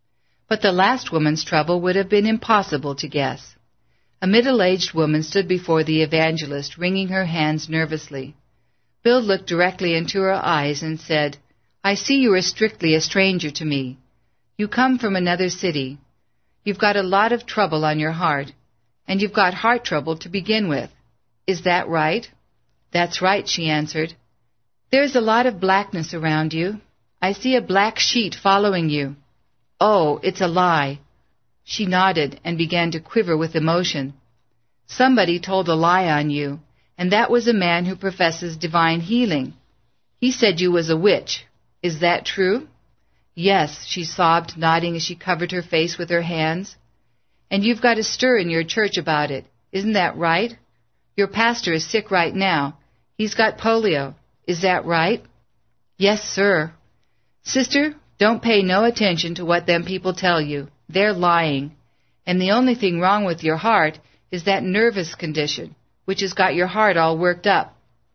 But the last woman's trouble would have been impossible to guess. A middle-aged woman stood before the evangelist, wringing her hands nervously. Bill looked directly into her eyes and said, "I see you are strictly a stranger to me. You come from another city. You've got a lot of trouble on your heart, and you've got heart trouble to begin with. Is that right?" "That's right," she answered. "There's a lot of blackness around you. I see a black sheet following you." "Oh, it's a lie." She nodded and began to quiver with emotion. "Somebody told a lie on you, and that was a man who professes divine healing. He said you was a witch. Is that true?" "Yes," she sobbed, nodding as she covered her face with her hands. "And you've got a stir in your church about it. Isn't that right? Your pastor is sick right now. He's got polio. Is that right?" "Yes, sir." "Sister, don't pay no attention to what them people tell you. They're lying. And the only thing wrong with your heart is that nervous condition, which has got your heart all worked up.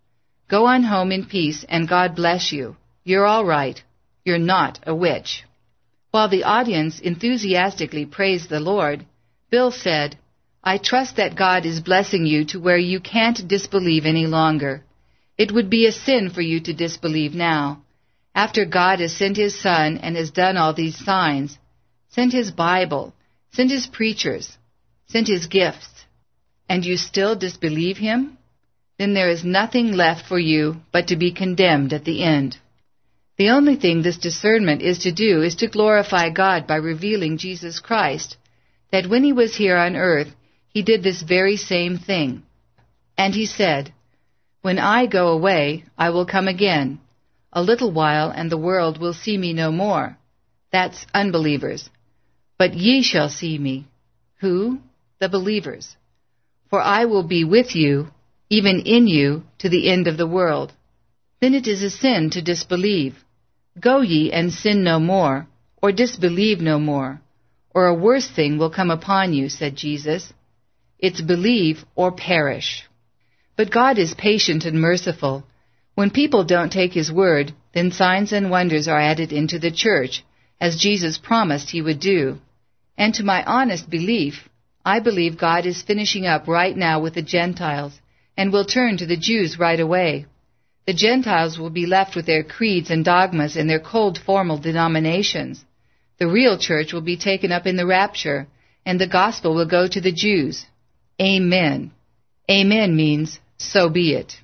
Go on home in peace, and God bless you. You're all right. You're not a witch." While the audience enthusiastically praised the Lord, Bill said, "I trust that God is blessing you to where you can't disbelieve any longer. It would be a sin for you to disbelieve now. After God has sent His Son and has done all these signs, sent His Bible, sent His preachers, sent His gifts, and you still disbelieve Him? Then there is nothing left for you but to be condemned at the end. The only thing this discernment is to do is to glorify God by revealing Jesus Christ, that when He was here on earth, He did this very same thing. And He said, 'When I go away, I will come again. A little while, and the world will see me no more.' That's unbelievers. 'But ye shall see me.' Who? The believers. 'For I will be with you, even in you, to the end of the world.' Then it is a sin to disbelieve. Go ye and sin no more, or disbelieve no more, or a worse thing will come upon you," said Jesus. It's believe or perish. But God is patient and merciful. When people don't take His word, then signs and wonders are added into the church, as Jesus promised He would do. And to my honest belief, I believe God is finishing up right now with the Gentiles, and will turn to the Jews right away. The Gentiles will be left with their creeds and dogmas and their cold formal denominations. The real church will be taken up in the rapture, and the gospel will go to the Jews. Amen. Amen means, so be it.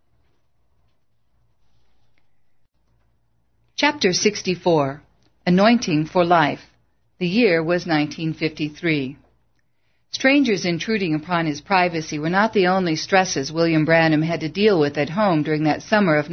Chapter 64. Anointing for Life. The year was 1953. Strangers intruding upon his privacy were not the only stresses William Branham had to deal with at home during that summer of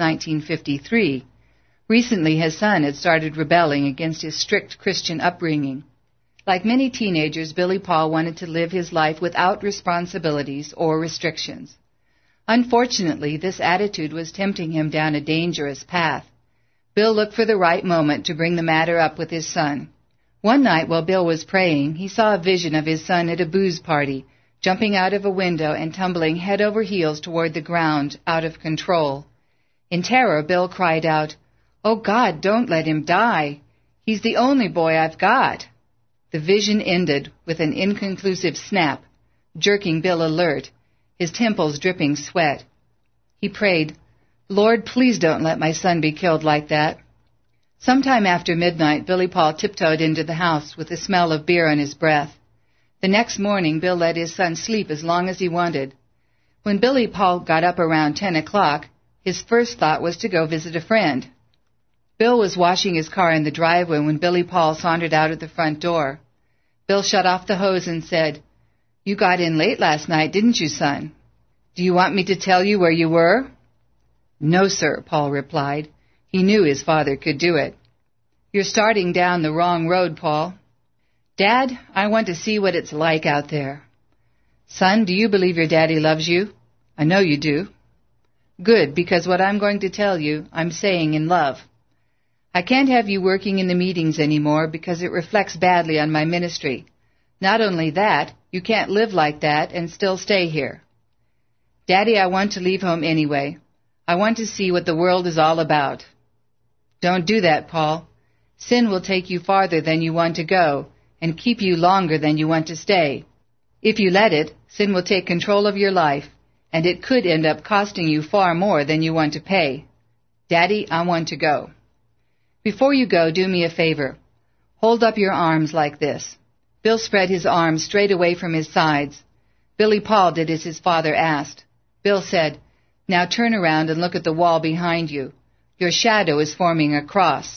1953. Recently, his son had started rebelling against his strict Christian upbringing. Like many teenagers, Billy Paul wanted to live his life without responsibilities or restrictions. Unfortunately, this attitude was tempting him down a dangerous path. Bill looked for the right moment to bring the matter up with his son. One night while Bill was praying, he saw a vision of his son at a booze party, jumping out of a window and tumbling head over heels toward the ground, out of control. In terror, Bill cried out, "Oh God, don't let him die. He's the only boy I've got." The vision ended with an inconclusive snap, jerking Bill alert, his temples dripping sweat. He prayed, "Lord, please don't let my son be killed like that." Sometime after midnight, Billy Paul tiptoed into the house with the smell of beer on his breath. The next morning, Bill let his son sleep as long as he wanted. When Billy Paul got up around 10 o'clock, his first thought was to go visit a friend. Bill was washing his car in the driveway when Billy Paul sauntered out at the front door. Bill shut off the hose and said, "You got in late last night, didn't you, son? Do you want me to tell you where you were?" "No, sir," Paul replied. He knew his father could do it. "You're starting down the wrong road, Paul." "Dad, I want to see what it's like out there." "Son, do you believe your daddy loves you?" "I know you do." "Good, because what I'm going to tell you, I'm saying in love. I can't have you working in the meetings anymore because it reflects badly on my ministry. Not only that, you can't live like that and still stay here." "Daddy, I want to leave home anyway. I want to see what the world is all about." "Don't do that, Paul. Sin will take you farther than you want to go and keep you longer than you want to stay. If you let it, sin will take control of your life, and it could end up costing you far more than you want to pay. Daddy, I want to go." "Before you go, do me a favor. Hold up your arms like this." Bill spread his arms straight away from his sides. Billy Paul did as his father asked. Bill said, "Now turn around and look at the wall behind you. Your shadow is forming a cross.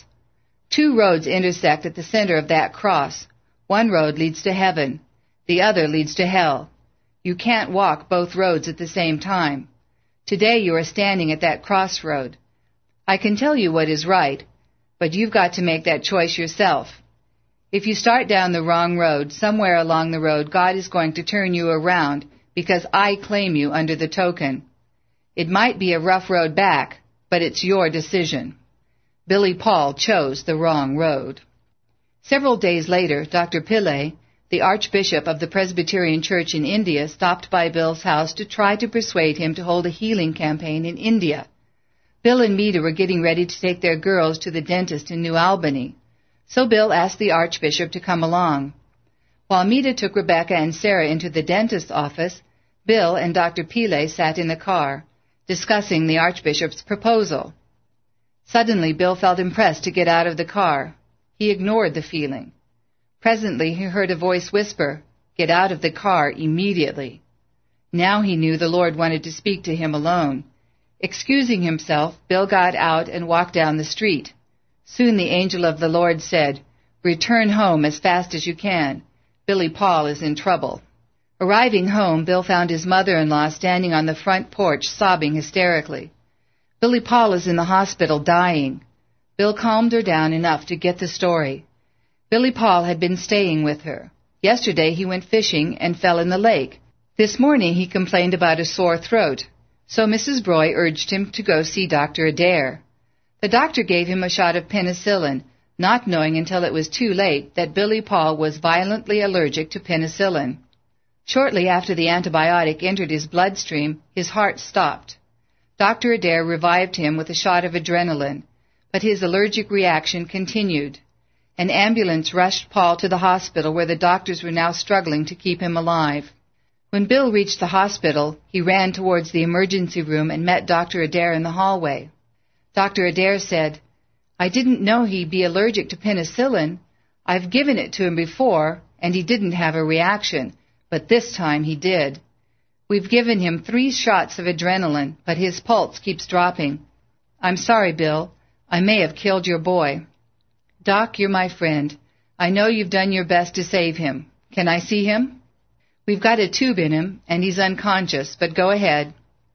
2 roads intersect at the center of that cross. One road leads to heaven. The other leads to hell. You can't walk both roads at the same time. Today you are standing at that crossroad. I can tell you what is right, but you've got to make that choice yourself. If you start down the wrong road, somewhere along the road God is going to turn you around because I claim you under the token. It might be a rough road back, but it's your decision." Billy Paul chose the wrong road. Several days later, Dr. Pillay, the Archbishop of the Presbyterian Church in India, stopped by Bill's house to try to persuade him to hold a healing campaign in India. Bill and Meta were getting ready to take their girls to the dentist in New Albany, so Bill asked the Archbishop to come along. While Meta took Rebecca and Sarah into the dentist's office, Bill and Dr. Pillay sat in the car, discussing the Archbishop's proposal. Suddenly, Bill felt impressed to get out of the car. He ignored the feeling. Presently, he heard a voice whisper, "Get out of the car immediately." Now he knew the Lord wanted to speak to him alone. Excusing himself, Bill got out and walked down the street. Soon the angel of the Lord said, "Return home as fast as you can. Billy Paul is in trouble." Arriving home, Bill found his mother-in-law standing on the front porch sobbing hysterically. "Billy Paul is in the hospital dying." Bill calmed her down enough to get the story. Billy Paul had been staying with her. Yesterday he went fishing and fell in the lake. This morning he complained about a sore throat, so Mrs. Broy urged him to go see Dr. Adair. The doctor gave him a shot of penicillin, not knowing until it was too late that Billy Paul was violently allergic to penicillin. Shortly after the antibiotic entered his bloodstream, his heart stopped. Dr. Adair revived him with a shot of adrenaline, but his allergic reaction continued. An ambulance rushed Paul to the hospital where the doctors were now struggling to keep him alive. When Bill reached the hospital, he ran towards the emergency room and met Dr. Adair in the hallway. Dr. Adair said, "I didn't know he'd be allergic to penicillin. I've given it to him before, and he didn't have a reaction, but this time he did. We've given him 3 shots of adrenaline, but his pulse keeps dropping. I'm sorry, Bill. I may have killed your boy." "Doc, you're my friend. I know you've done your best to save him. Can I see him?" "We've got a tube in him, and he's unconscious, but go ahead."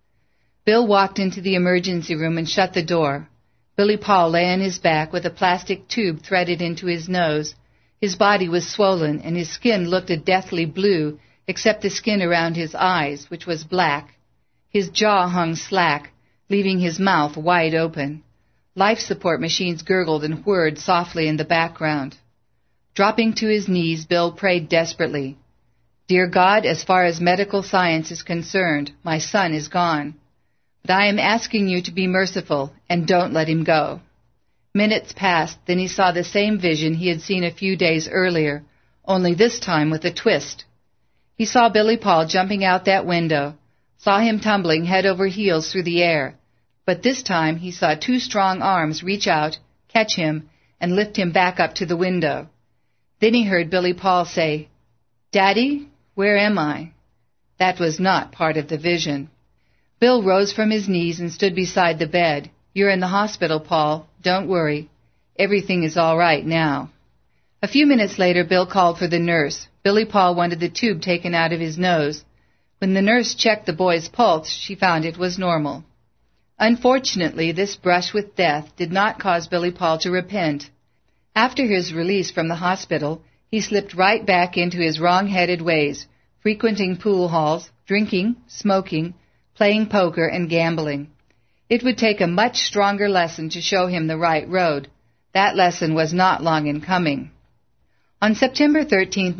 Bill walked into the emergency room and shut the door. Billy Paul lay on his back with a plastic tube threaded into his nose. His body was swollen, and his skin looked a deathly blue, except the skin around his eyes, which was black. His jaw hung slack, leaving his mouth wide open. Life support machines gurgled and whirred softly in the background. Dropping to his knees, Bill prayed desperately. "Dear God, as far as medical science is concerned, my son is gone. But I am asking you to be merciful and don't let him go." Minutes passed, then he saw the same vision he had seen a few days earlier, only this time with a twist. He saw Billy Paul jumping out that window, saw him tumbling head over heels through the air, but this time he saw 2 strong arms reach out, catch him, and lift him back up to the window. Then he heard Billy Paul say, "Daddy, where am I?" That was not part of the vision. Bill rose from his knees and stood beside the bed. "You're in the hospital, Paul. Don't worry. Everything is all right now." A few minutes later, Bill called for the nurse. Billy Paul wanted the tube taken out of his nose. When the nurse checked the boy's pulse, she found it was normal. Unfortunately, this brush with death did not cause Billy Paul to repent. After his release from the hospital, he slipped right back into his wrong-headed ways, frequenting pool halls, drinking, smoking, playing poker, and gambling. It would take a much stronger lesson to show him the right road. That lesson was not long in coming. On September 13,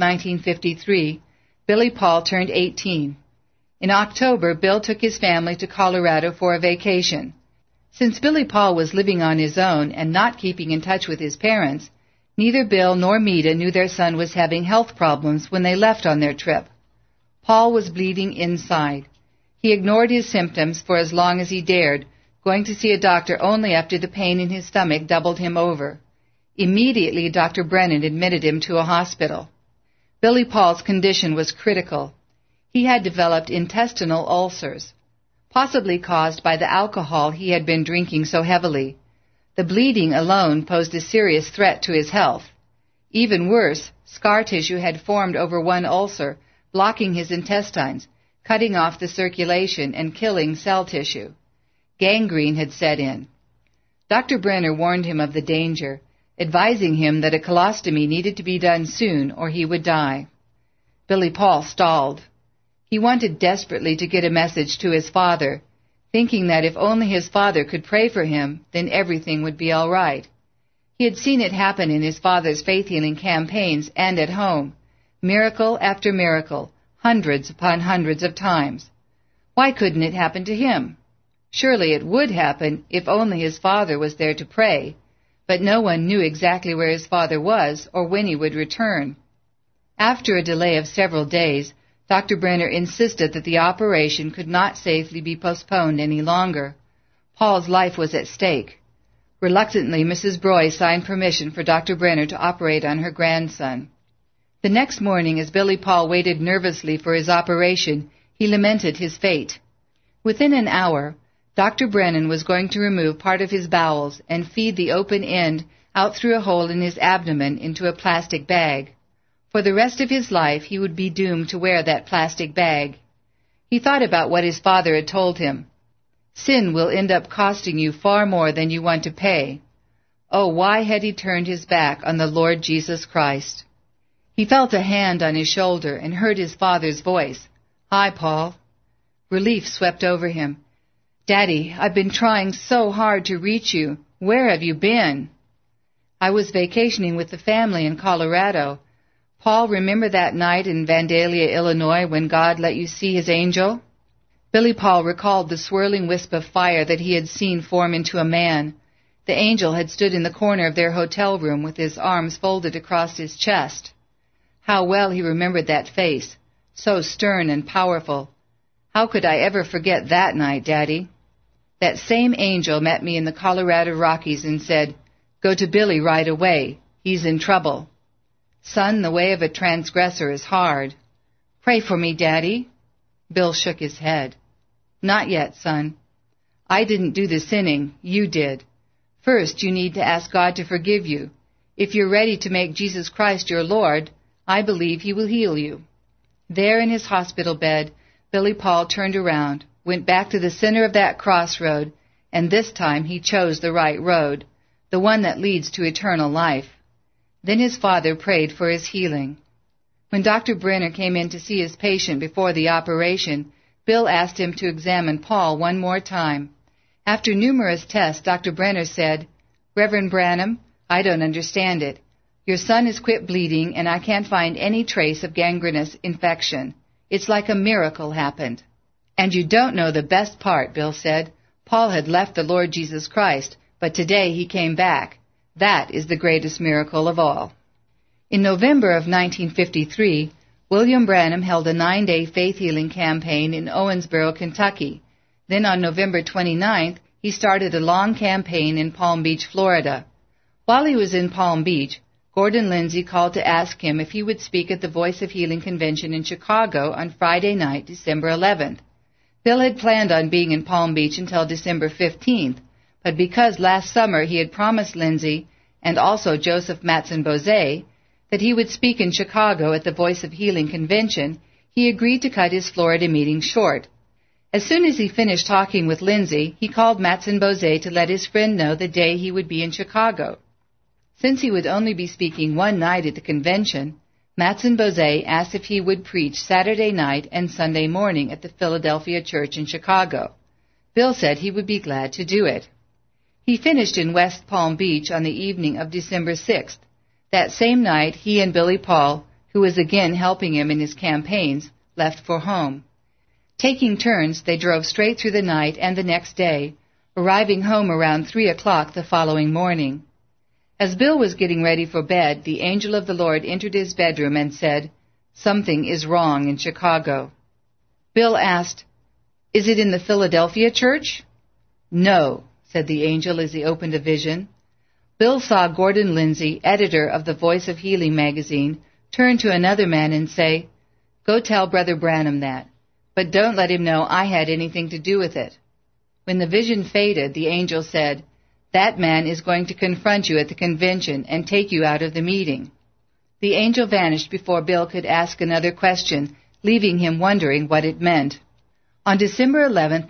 1953, Billy Paul turned 18. In October, Bill took his family to Colorado for a vacation. Since Billy Paul was living on his own and not keeping in touch with his parents, neither Bill nor Meta knew their son was having health problems when they left on their trip. Paul was bleeding inside. He ignored his symptoms for as long as he dared, going to see a doctor only after the pain in his stomach doubled him over. Immediately, Dr. Brennan admitted him to a hospital. Billy Paul's condition was critical. He had developed intestinal ulcers, possibly caused by the alcohol he had been drinking so heavily. The bleeding alone posed a serious threat to his health. Even worse, scar tissue had formed over one ulcer, blocking his intestines, cutting off the circulation and killing cell tissue. Gangrene had set in. Dr. Brenner warned him of the danger, advising him that a colostomy needed to be done soon or he would die. Billy Paul stalled. He wanted desperately to get a message to his father, thinking that if only his father could pray for him, then everything would be all right. He had seen it happen in his father's faith-healing campaigns and at home, miracle after miracle, hundreds upon hundreds of times. Why couldn't it happen to him? Surely it would happen if only his father was there to pray, but no one knew exactly where his father was or when he would return. After a delay of several days, Dr. Brenner insisted that the operation could not safely be postponed any longer. Paul's life was at stake. Reluctantly, Mrs. Broy signed permission for Dr. Brenner to operate on her grandson. The next morning, as Billy Paul waited nervously for his operation, he lamented his fate. Within an hour, Dr. Brennan was going to remove part of his bowels and feed the open end out through a hole in his abdomen into a plastic bag. For the rest of his life, he would be doomed to wear that plastic bag. He thought about what his father had told him. Sin will end up costing you far more than you want to pay. Oh, why had he turned his back on the Lord Jesus Christ? He felt a hand on his shoulder and heard his father's voice. "Hi, Paul." Relief swept over him. "Daddy, I've been trying so hard to reach you. Where have you been?" "I was vacationing with the family in Colorado. Paul, remember that night in Vandalia, Illinois, when God let you see his angel?" Billy Paul recalled the swirling wisp of fire that he had seen form into a man. The angel had stood in the corner of their hotel room with his arms folded across his chest. How well he remembered that face, so stern and powerful. "How could I ever forget that night, Daddy?" That same angel met me in the Colorado Rockies and said, "Go to Billy right away. He's in trouble." "Son, the way of a transgressor is hard." "Pray for me, Daddy." Bill shook his head. "Not yet, son. I didn't do the sinning. You did. First, you need to ask God to forgive you. If you're ready to make Jesus Christ your Lord, I believe He will heal you." There in his hospital bed, Billy Paul turned around, went back to the center of that crossroad, and this time he chose the right road, the one that leads to eternal life. Then his father prayed for his healing. When Dr. Brenner came in to see his patient before the operation, Bill asked him to examine Paul one more time. After numerous tests, Dr. Brenner said, "Reverend Branham, I don't understand it. Your son has quit bleeding, and I can't find any trace of gangrenous infection. It's like a miracle happened." "And you don't know the best part," Bill said. "Paul had left the Lord Jesus Christ, but today he came back. That is the greatest miracle of all." In November of 1953, William Branham held a 9-day faith-healing campaign in Owensboro, Kentucky. Then on November 29th, he started a long campaign in Palm Beach, Florida. While he was in Palm Beach, Gordon Lindsay called to ask him if he would speak at the Voice of Healing convention in Chicago on Friday night, December 11th. Bill had planned on being in Palm Beach until December 15th, but because last summer he had promised Lindsay, and also Joseph Matson-Bozay, that he would speak in Chicago at the Voice of Healing convention, he agreed to cut his Florida meeting short. As soon as he finished talking with Lindsay, he called Matson-Bozay to let his friend know the day he would be in Chicago. Since he would only be speaking one night at the convention, Matson-Bozay asked if he would preach Saturday night and Sunday morning at the Philadelphia Church in Chicago. Bill said he would be glad to do it. He finished in West Palm Beach on the evening of December 6th. That same night, he and Billy Paul, who was again helping him in his campaigns, left for home. Taking turns, they drove straight through the night and the next day, arriving home around 3 o'clock the following morning. As Bill was getting ready for bed, the angel of the Lord entered his bedroom and said, "Something is wrong in Chicago." Bill asked, "Is it in the Philadelphia church?" "No," said the angel as he opened a vision. Bill saw Gordon Lindsay, editor of the Voice of Healing magazine, turn to another man and say, "Go tell Brother Branham that, but don't let him know I had anything to do with it." When the vision faded, the angel said, "That man is going to confront you at the convention and take you out of the meeting." The angel vanished before Bill could ask another question, leaving him wondering what it meant. On December 11,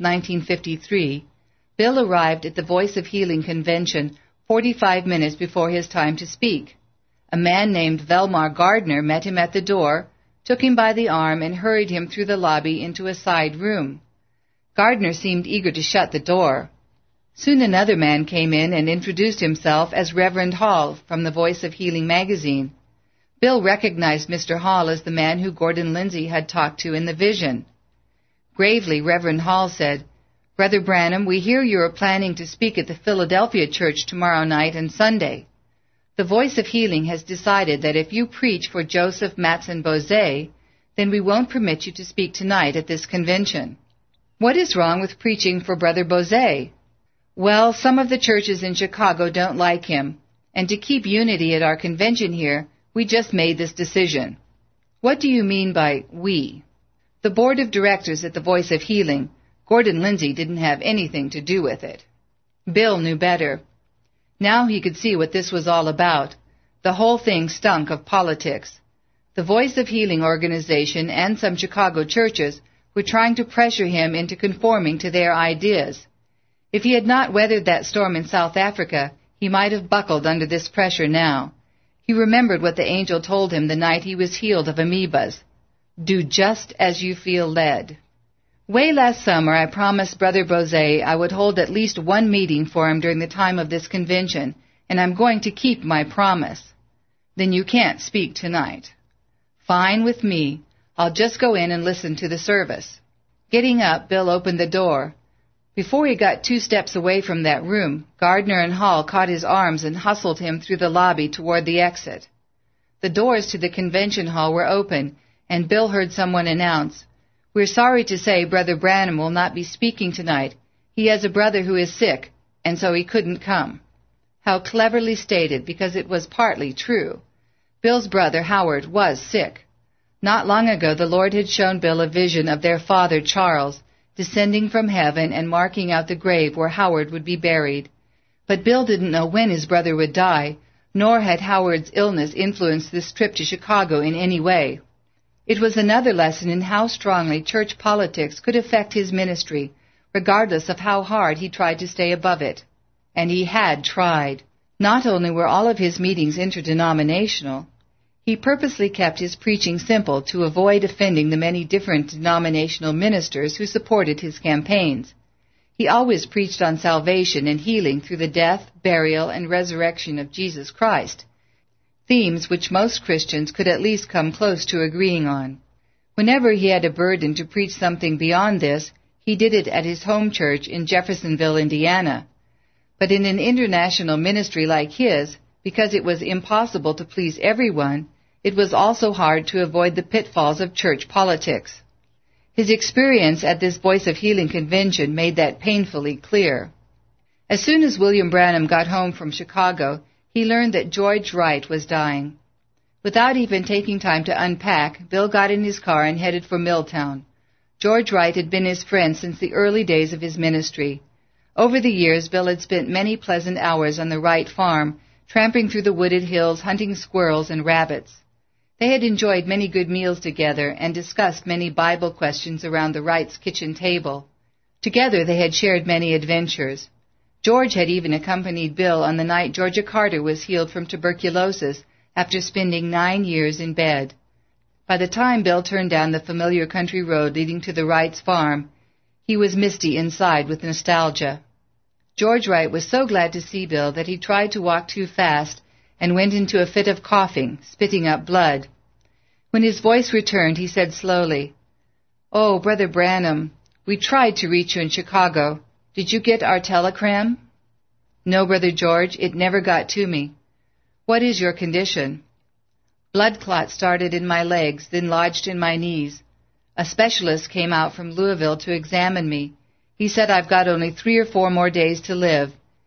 1953, Bill arrived at the Voice of Healing convention 45 minutes before his time to speak. A man named Velmar Gardner met him at the door, took him by the arm, and hurried him through the lobby into a side room. Gardner seemed eager to shut the door. Soon another man came in and introduced himself as Reverend Hall from the Voice of Healing magazine. Bill recognized Mr. Hall as the man who Gordon Lindsay had talked to in the vision. Gravely, Reverend Hall said, "Brother Branham, we hear you are planning to speak at the Philadelphia church tomorrow night and Sunday. The Voice of Healing has decided that if you preach for Joseph Matson Bozay, then we won't permit you to speak tonight at this convention." "What is wrong with preaching for Brother Bozay?" "Well, some of the churches in Chicago don't like him, and to keep unity at our convention here, we just made this decision." "What do you mean by we?" "The board of directors at the Voice of Healing. Gordon Lindsay didn't have anything to do with it." Bill knew better. Now he could see what this was all about. The whole thing stunk of politics. The Voice of Healing organization and some Chicago churches were trying to pressure him into conforming to their ideas. If he had not weathered that storm in South Africa, he might have buckled under this pressure now. He remembered what the angel told him the night he was healed of amoebas. "Do just as you feel led." "Way last summer I promised Brother Bozay I would hold at least one meeting for him during the time of this convention, and I'm going to keep my promise." "Then you can't speak tonight." "Fine with me. I'll just go in and listen to the service." Getting up, Bill opened the door. Before he got 2 steps away from that room, Gardner and Hall caught his arms and hustled him through the lobby toward the exit. The doors to the convention hall were open, and Bill heard someone announce, "We're sorry to say Brother Branham will not be speaking tonight. He has a brother who is sick, and so he couldn't come." How cleverly stated, because it was partly true. Bill's brother, Howard, was sick. Not long ago, the Lord had shown Bill a vision of their father, Charles, descending from heaven and marking out the grave where Howard would be buried. But Bill didn't know when his brother would die, nor had Howard's illness influenced this trip to Chicago in any way. It was another lesson in how strongly church politics could affect his ministry, regardless of how hard he tried to stay above it. And he had tried. Not only were all of his meetings interdenominational, he purposely kept his preaching simple to avoid offending the many different denominational ministers who supported his campaigns. He always preached on salvation and healing through the death, burial, and resurrection of Jesus Christ, themes which most Christians could at least come close to agreeing on. Whenever he had a burden to preach something beyond this, he did it at his home church in Jeffersonville, Indiana. But in an international ministry like his, because it was impossible to please everyone, it was also hard to avoid the pitfalls of church politics. His experience at this Voice of Healing convention made that painfully clear. As soon as William Branham got home from Chicago, he learned that George Wright was dying. Without even taking time to unpack, Bill got in his car and headed for Milltown. George Wright had been his friend since the early days of his ministry. Over the years, Bill had spent many pleasant hours on the Wright farm, tramping through the wooded hills, hunting squirrels and rabbits. They had enjoyed many good meals together and discussed many Bible questions around the Wrights' kitchen table. Together they had shared many adventures. George had even accompanied Bill on the night Georgia Carter was healed from tuberculosis after spending 9 years in bed. By the time Bill turned down the familiar country road leading to the Wrights' farm, he was misty inside with nostalgia. George Wright was so glad to see Bill that he tried to walk too fast and went into a fit of coughing, spitting up blood. When his voice returned, he said slowly, "Oh, Brother Branham, we tried to reach you in Chicago, Did you get our telegram? No, Brother George, it never got to me. What is your condition? Blood clots started in my legs, then lodged in my knees. A specialist came out from Louisville to examine me. He said I've got only 3 or 4 more days to live.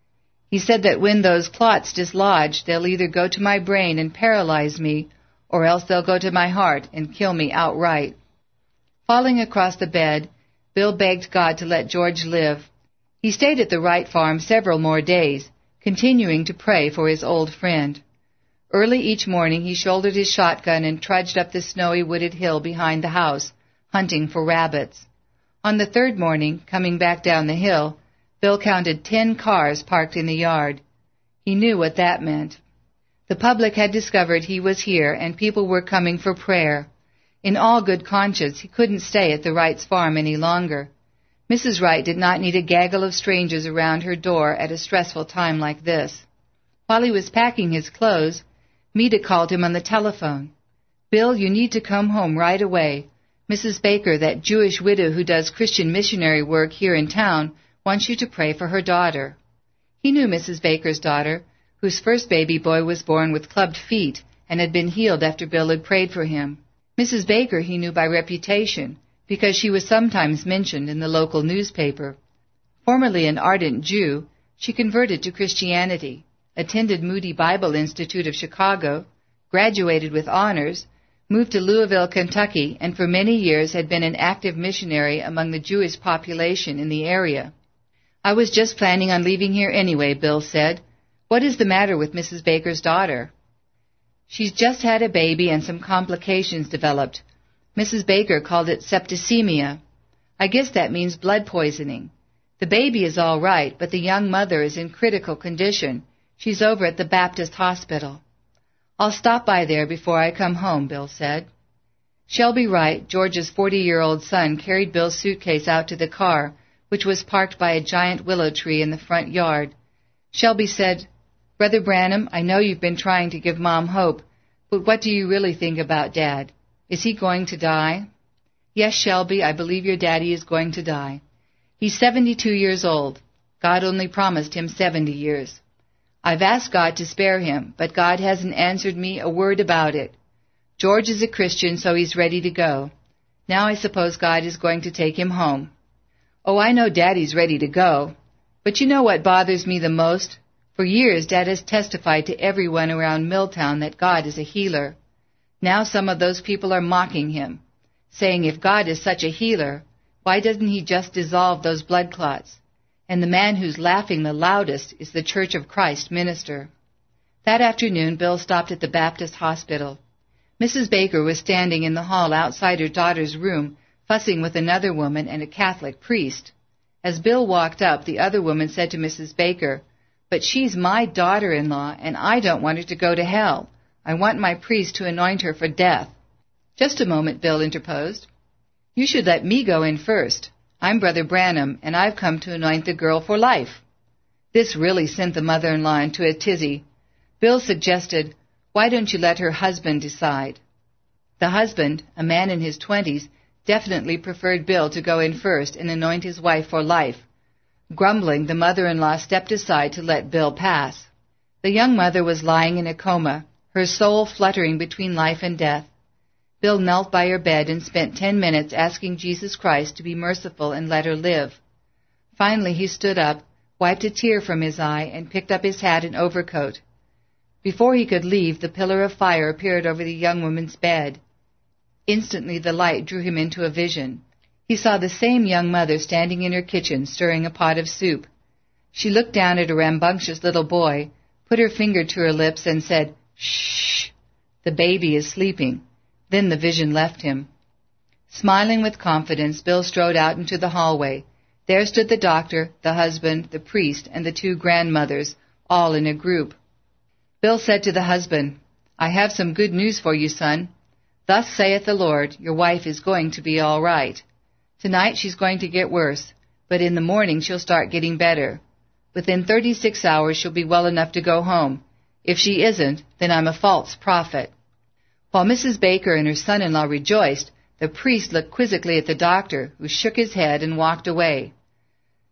He said that when those clots dislodge, they'll either go to my brain and paralyze me, or else they'll go to my heart and kill me outright. Falling across the bed, Bill begged God to let George live. He stayed at the Wright farm several more days, continuing to pray for his old friend. Early each morning he shouldered his shotgun and trudged up the snowy wooded hill behind the house, hunting for rabbits. On the 3rd morning, coming back down the hill, Bill counted 10 cars parked in the yard. He knew what that meant. The public had discovered he was here, and people were coming for prayer. In all good conscience, he couldn't stay at the Wrights' farm any longer. Mrs. Wright did not need a gaggle of strangers around her door at a stressful time like this. While he was packing his clothes, Meda called him on the telephone. Bill, you need to come home right away. Mrs. Baker, that Jewish widow who does Christian missionary work here in town, wants you to pray for her daughter. He knew Mrs. Baker's daughter, whose first baby boy was born with clubbed feet and had been healed after Bill had prayed for him. Mrs. Baker he knew by reputation, because she was sometimes mentioned in the local newspaper. Formerly an ardent Jew, she converted to Christianity, attended Moody Bible Institute of Chicago, graduated with honors, moved to Louisville, Kentucky, and for many years had been an active missionary among the Jewish population in the area. I was just planning on leaving here anyway, Bill said. What is the matter with Mrs. Baker's daughter? She's just had a baby and some complications developed. Mrs. Baker called it septicemia. I guess that means blood poisoning. The baby is all right, but the young mother is in critical condition. She's over at the Baptist hospital. I'll stop by there before I come home, Bill said. Shelby Wright, George's 40-year-old son, carried Bill's suitcase out to the car, which was parked by a giant willow tree in the front yard. Shelby said, Brother Branham, I know you've been trying to give Mom hope, but what do you really think about Dad? Is he going to die? Yes, Shelby, I believe your daddy is going to die. He's 72 years old. God only promised him 70 years. I've asked God to spare him, but God hasn't answered me a word about it. George is a Christian, so he's ready to go. Now I suppose God is going to take him home. Oh, I know Daddy's ready to go. But you know what bothers me the most? For years, Dad has testified to everyone around Milltown that God is a healer. Now some of those people are mocking him, saying if God is such a healer, why doesn't he just dissolve those blood clots? And the man who's laughing the loudest is the Church of Christ minister. That afternoon, Bill stopped at the Baptist hospital. Mrs. Baker was standing in the hall outside her daughter's room, fussing with another woman and a Catholic priest. As Bill walked up, the other woman said to Mrs. Baker, But she's my daughter-in-law, and I don't want her to go to hell. I want my priest to anoint her for death. Just a moment, Bill interposed. You should let me go in first. I'm Brother Branham, and I've come to anoint the girl for life. This really sent the mother-in-law into a tizzy. Bill suggested, Why don't you let her husband decide? The husband, a man in his 20s, definitely preferred Bill to go in first and anoint his wife for life. Grumbling, the mother-in-law stepped aside to let Bill pass. The young mother was lying in a coma, her soul fluttering between life and death. Bill knelt by her bed and spent 10 minutes asking Jesus Christ to be merciful and let her live. Finally he stood up, wiped a tear from his eye, and picked up his hat and overcoat. Before he could leave, the pillar of fire appeared over the young woman's bed. Instantly the light drew him into a vision. He saw the same young mother standing in her kitchen stirring a pot of soup. She looked down at a rambunctious little boy, put her finger to her lips, and said, Shh! The baby is sleeping. Then the vision left him. Smiling with confidence, Bill strode out into the hallway. There stood the doctor, the husband, the priest, and the 2 grandmothers, all in a group. Bill said to the husband, I have some good news for you, son. Thus saith the Lord, your wife is going to be all right. Tonight she's going to get worse, but in the morning she'll start getting better. Within 36 hours she'll be well enough to go home. If she isn't, then I'm a false prophet. While Mrs. Baker and her son-in-law rejoiced, the priest looked quizzically at the doctor, who shook his head and walked away.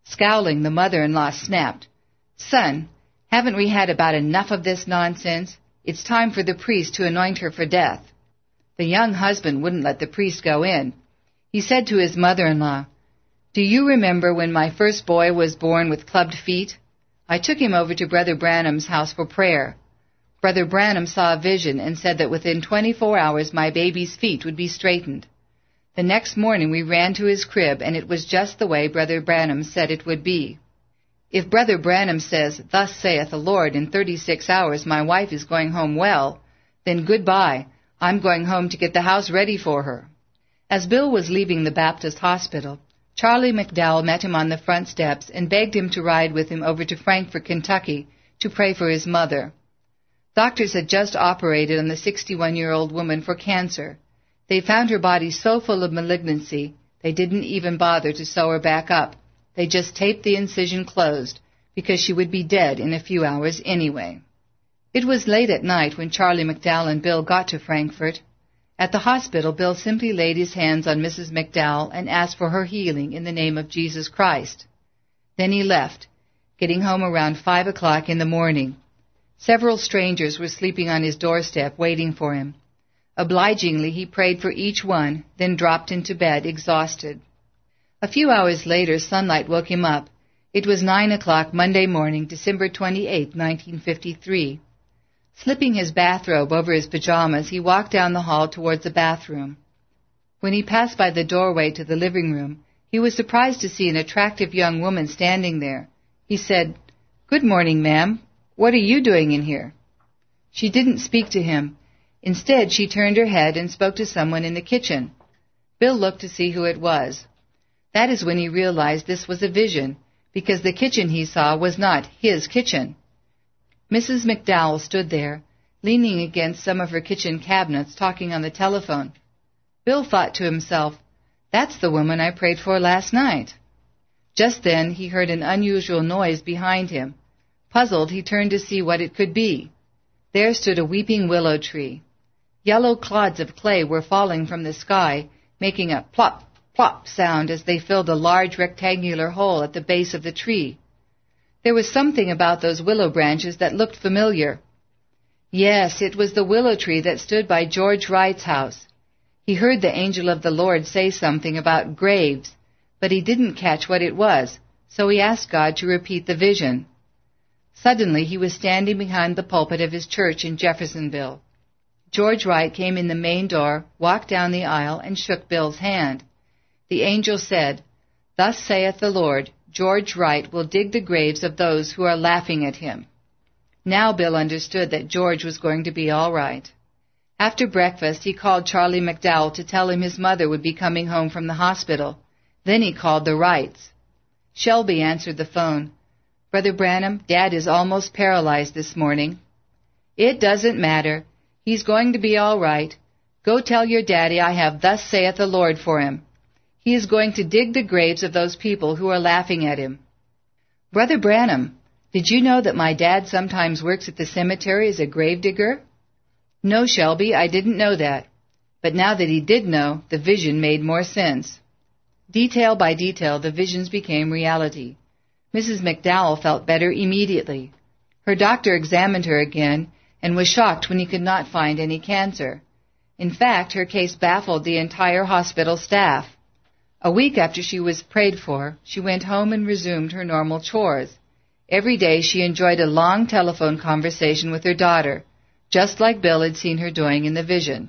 Scowling, the mother-in-law snapped, "Son, haven't we had about enough of this nonsense? It's time for the priest to anoint her for death." The young husband wouldn't let the priest go in. He said to his mother-in-law, "Do you remember when my first boy was born with clubbed feet? I took him over to Brother Branham's house for prayer. Brother Branham saw a vision and said that within 24 hours my baby's feet would be straightened. The next morning we ran to his crib, and it was just the way Brother Branham said it would be. If Brother Branham says, 'Thus saith the Lord, in 36 hours my wife is going home well,' then goodbye. I'm going home to get the house ready for her." As Bill was leaving the Baptist hospital, Charlie McDowell met him on the front steps and begged him to ride with him over to Frankfort, Kentucky, to pray for his mother. Doctors had just operated on the 61-year-old woman for cancer. They found her body so full of malignancy, they didn't even bother to sew her back up. They just taped the incision closed, because she would be dead in a few hours anyway. It was late at night when Charlie McDowell and Bill got to Frankfort. At the hospital, Bill simply laid his hands on Mrs. McDowell and asked for her healing in the name of Jesus Christ. Then he left, getting home around 5 o'clock in the morning. Several strangers were sleeping on his doorstep waiting for him. Obligingly, he prayed for each one, then dropped into bed, exhausted. A few hours later, sunlight woke him up. It was 9 o'clock Monday morning, December 28, 1953. Slipping his bathrobe over his pajamas, he walked down the hall towards the bathroom. When he passed by the doorway to the living room, he was surprised to see an attractive young woman standing there. He said, "Good morning, ma'am. What are you doing in here?" She didn't speak to him. Instead, she turned her head and spoke to someone in the kitchen. Bill looked to see who it was. That is when he realized this was a vision, because the kitchen he saw was not his kitchen. Mrs. McDowell stood there, leaning against some of her kitchen cabinets, talking on the telephone. Bill thought to himself, "That's the woman I prayed for last night." Just then, he heard an unusual noise behind him. Puzzled, he turned to see what it could be. There stood a weeping willow tree. Yellow clods of clay were falling from the sky, making a plop, plop sound as they filled a large rectangular hole at the base of the tree. There was something about those willow branches that looked familiar. Yes, it was the willow tree that stood by George Wright's house. He heard the angel of the Lord say something about graves, but he didn't catch what it was, so he asked God to repeat the vision. Suddenly, he was standing behind the pulpit of his church in Jeffersonville. George Wright came in the main door, walked down the aisle, and shook Bill's hand. The angel said, "Thus saith the Lord, George Wright will dig the graves of those who are laughing at him." Now Bill understood that George was going to be all right. After breakfast, he called Charlie McDowell to tell him his mother would be coming home from the hospital. Then he called the Wrights. Shelby answered the phone. "Brother Branham, Dad is almost paralyzed this morning." "It doesn't matter. He's going to be all right. Go tell your daddy I have thus saith the Lord for him. He is going to dig the graves of those people who are laughing at him." "Brother Branham, did you know that my dad sometimes works at the cemetery as a gravedigger?" "No, Shelby, I didn't know that." But now that he did know, the vision made more sense. Detail by detail, the visions became reality. Mrs. McDowell felt better immediately. Her doctor examined her again and was shocked when he could not find any cancer. In fact, her case baffled the entire hospital staff. A week after she was prayed for, she went home and resumed her normal chores. Every day she enjoyed a long telephone conversation with her daughter, just like Bill had seen her doing in the vision.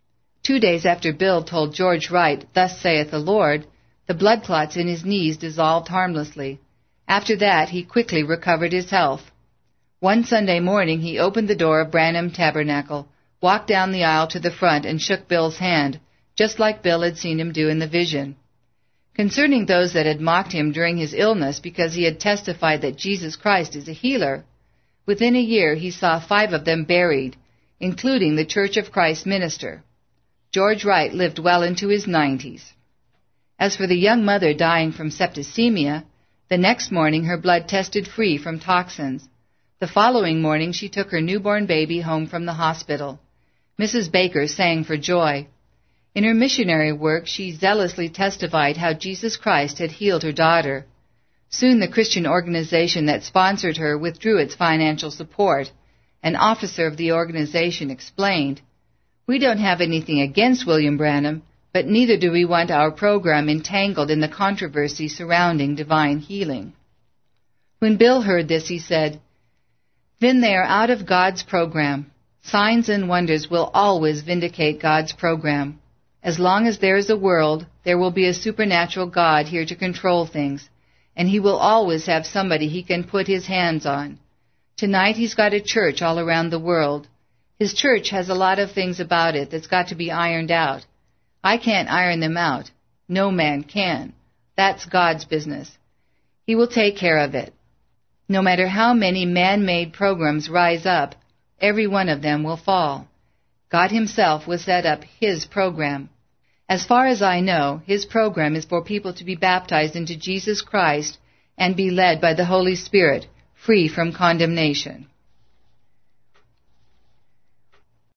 2 days after Bill told George Wright, "Thus saith the Lord," the blood clots in his knees dissolved harmlessly. After that, he quickly recovered his health. One Sunday morning, he opened the door of Branham Tabernacle, walked down the aisle to the front, and shook Bill's hand, just like Bill had seen him do in the vision. Concerning those that had mocked him during his illness because he had testified that Jesus Christ is a healer, within a year he saw 5 of them buried, including the Church of Christ minister. George Wright lived well into his 90s. As for the young mother dying from septicemia, the next morning her blood tested free from toxins. The following morning she took her newborn baby home from the hospital. Mrs. Baker sang for joy. In her missionary work, she zealously testified how Jesus Christ had healed her daughter. Soon the Christian organization that sponsored her withdrew its financial support. An officer of the organization explained, "We don't have anything against William Branham, but neither do we want our program entangled in the controversy surrounding divine healing." When Bill heard this, he said, "Then they are out of God's program. Signs and wonders will always vindicate God's program. As long as there is a world, there will be a supernatural God here to control things, and He will always have somebody He can put His hands on. Tonight He's got a church all around the world. His church has a lot of things about it that's got to be ironed out. I can't iron them out. No man can. That's God's business. He will take care of it. No matter how many man-made programs rise up, every one of them will fall. God Himself will set up His program. As far as I know, His program is for people to be baptized into Jesus Christ and be led by the Holy Spirit, free from condemnation."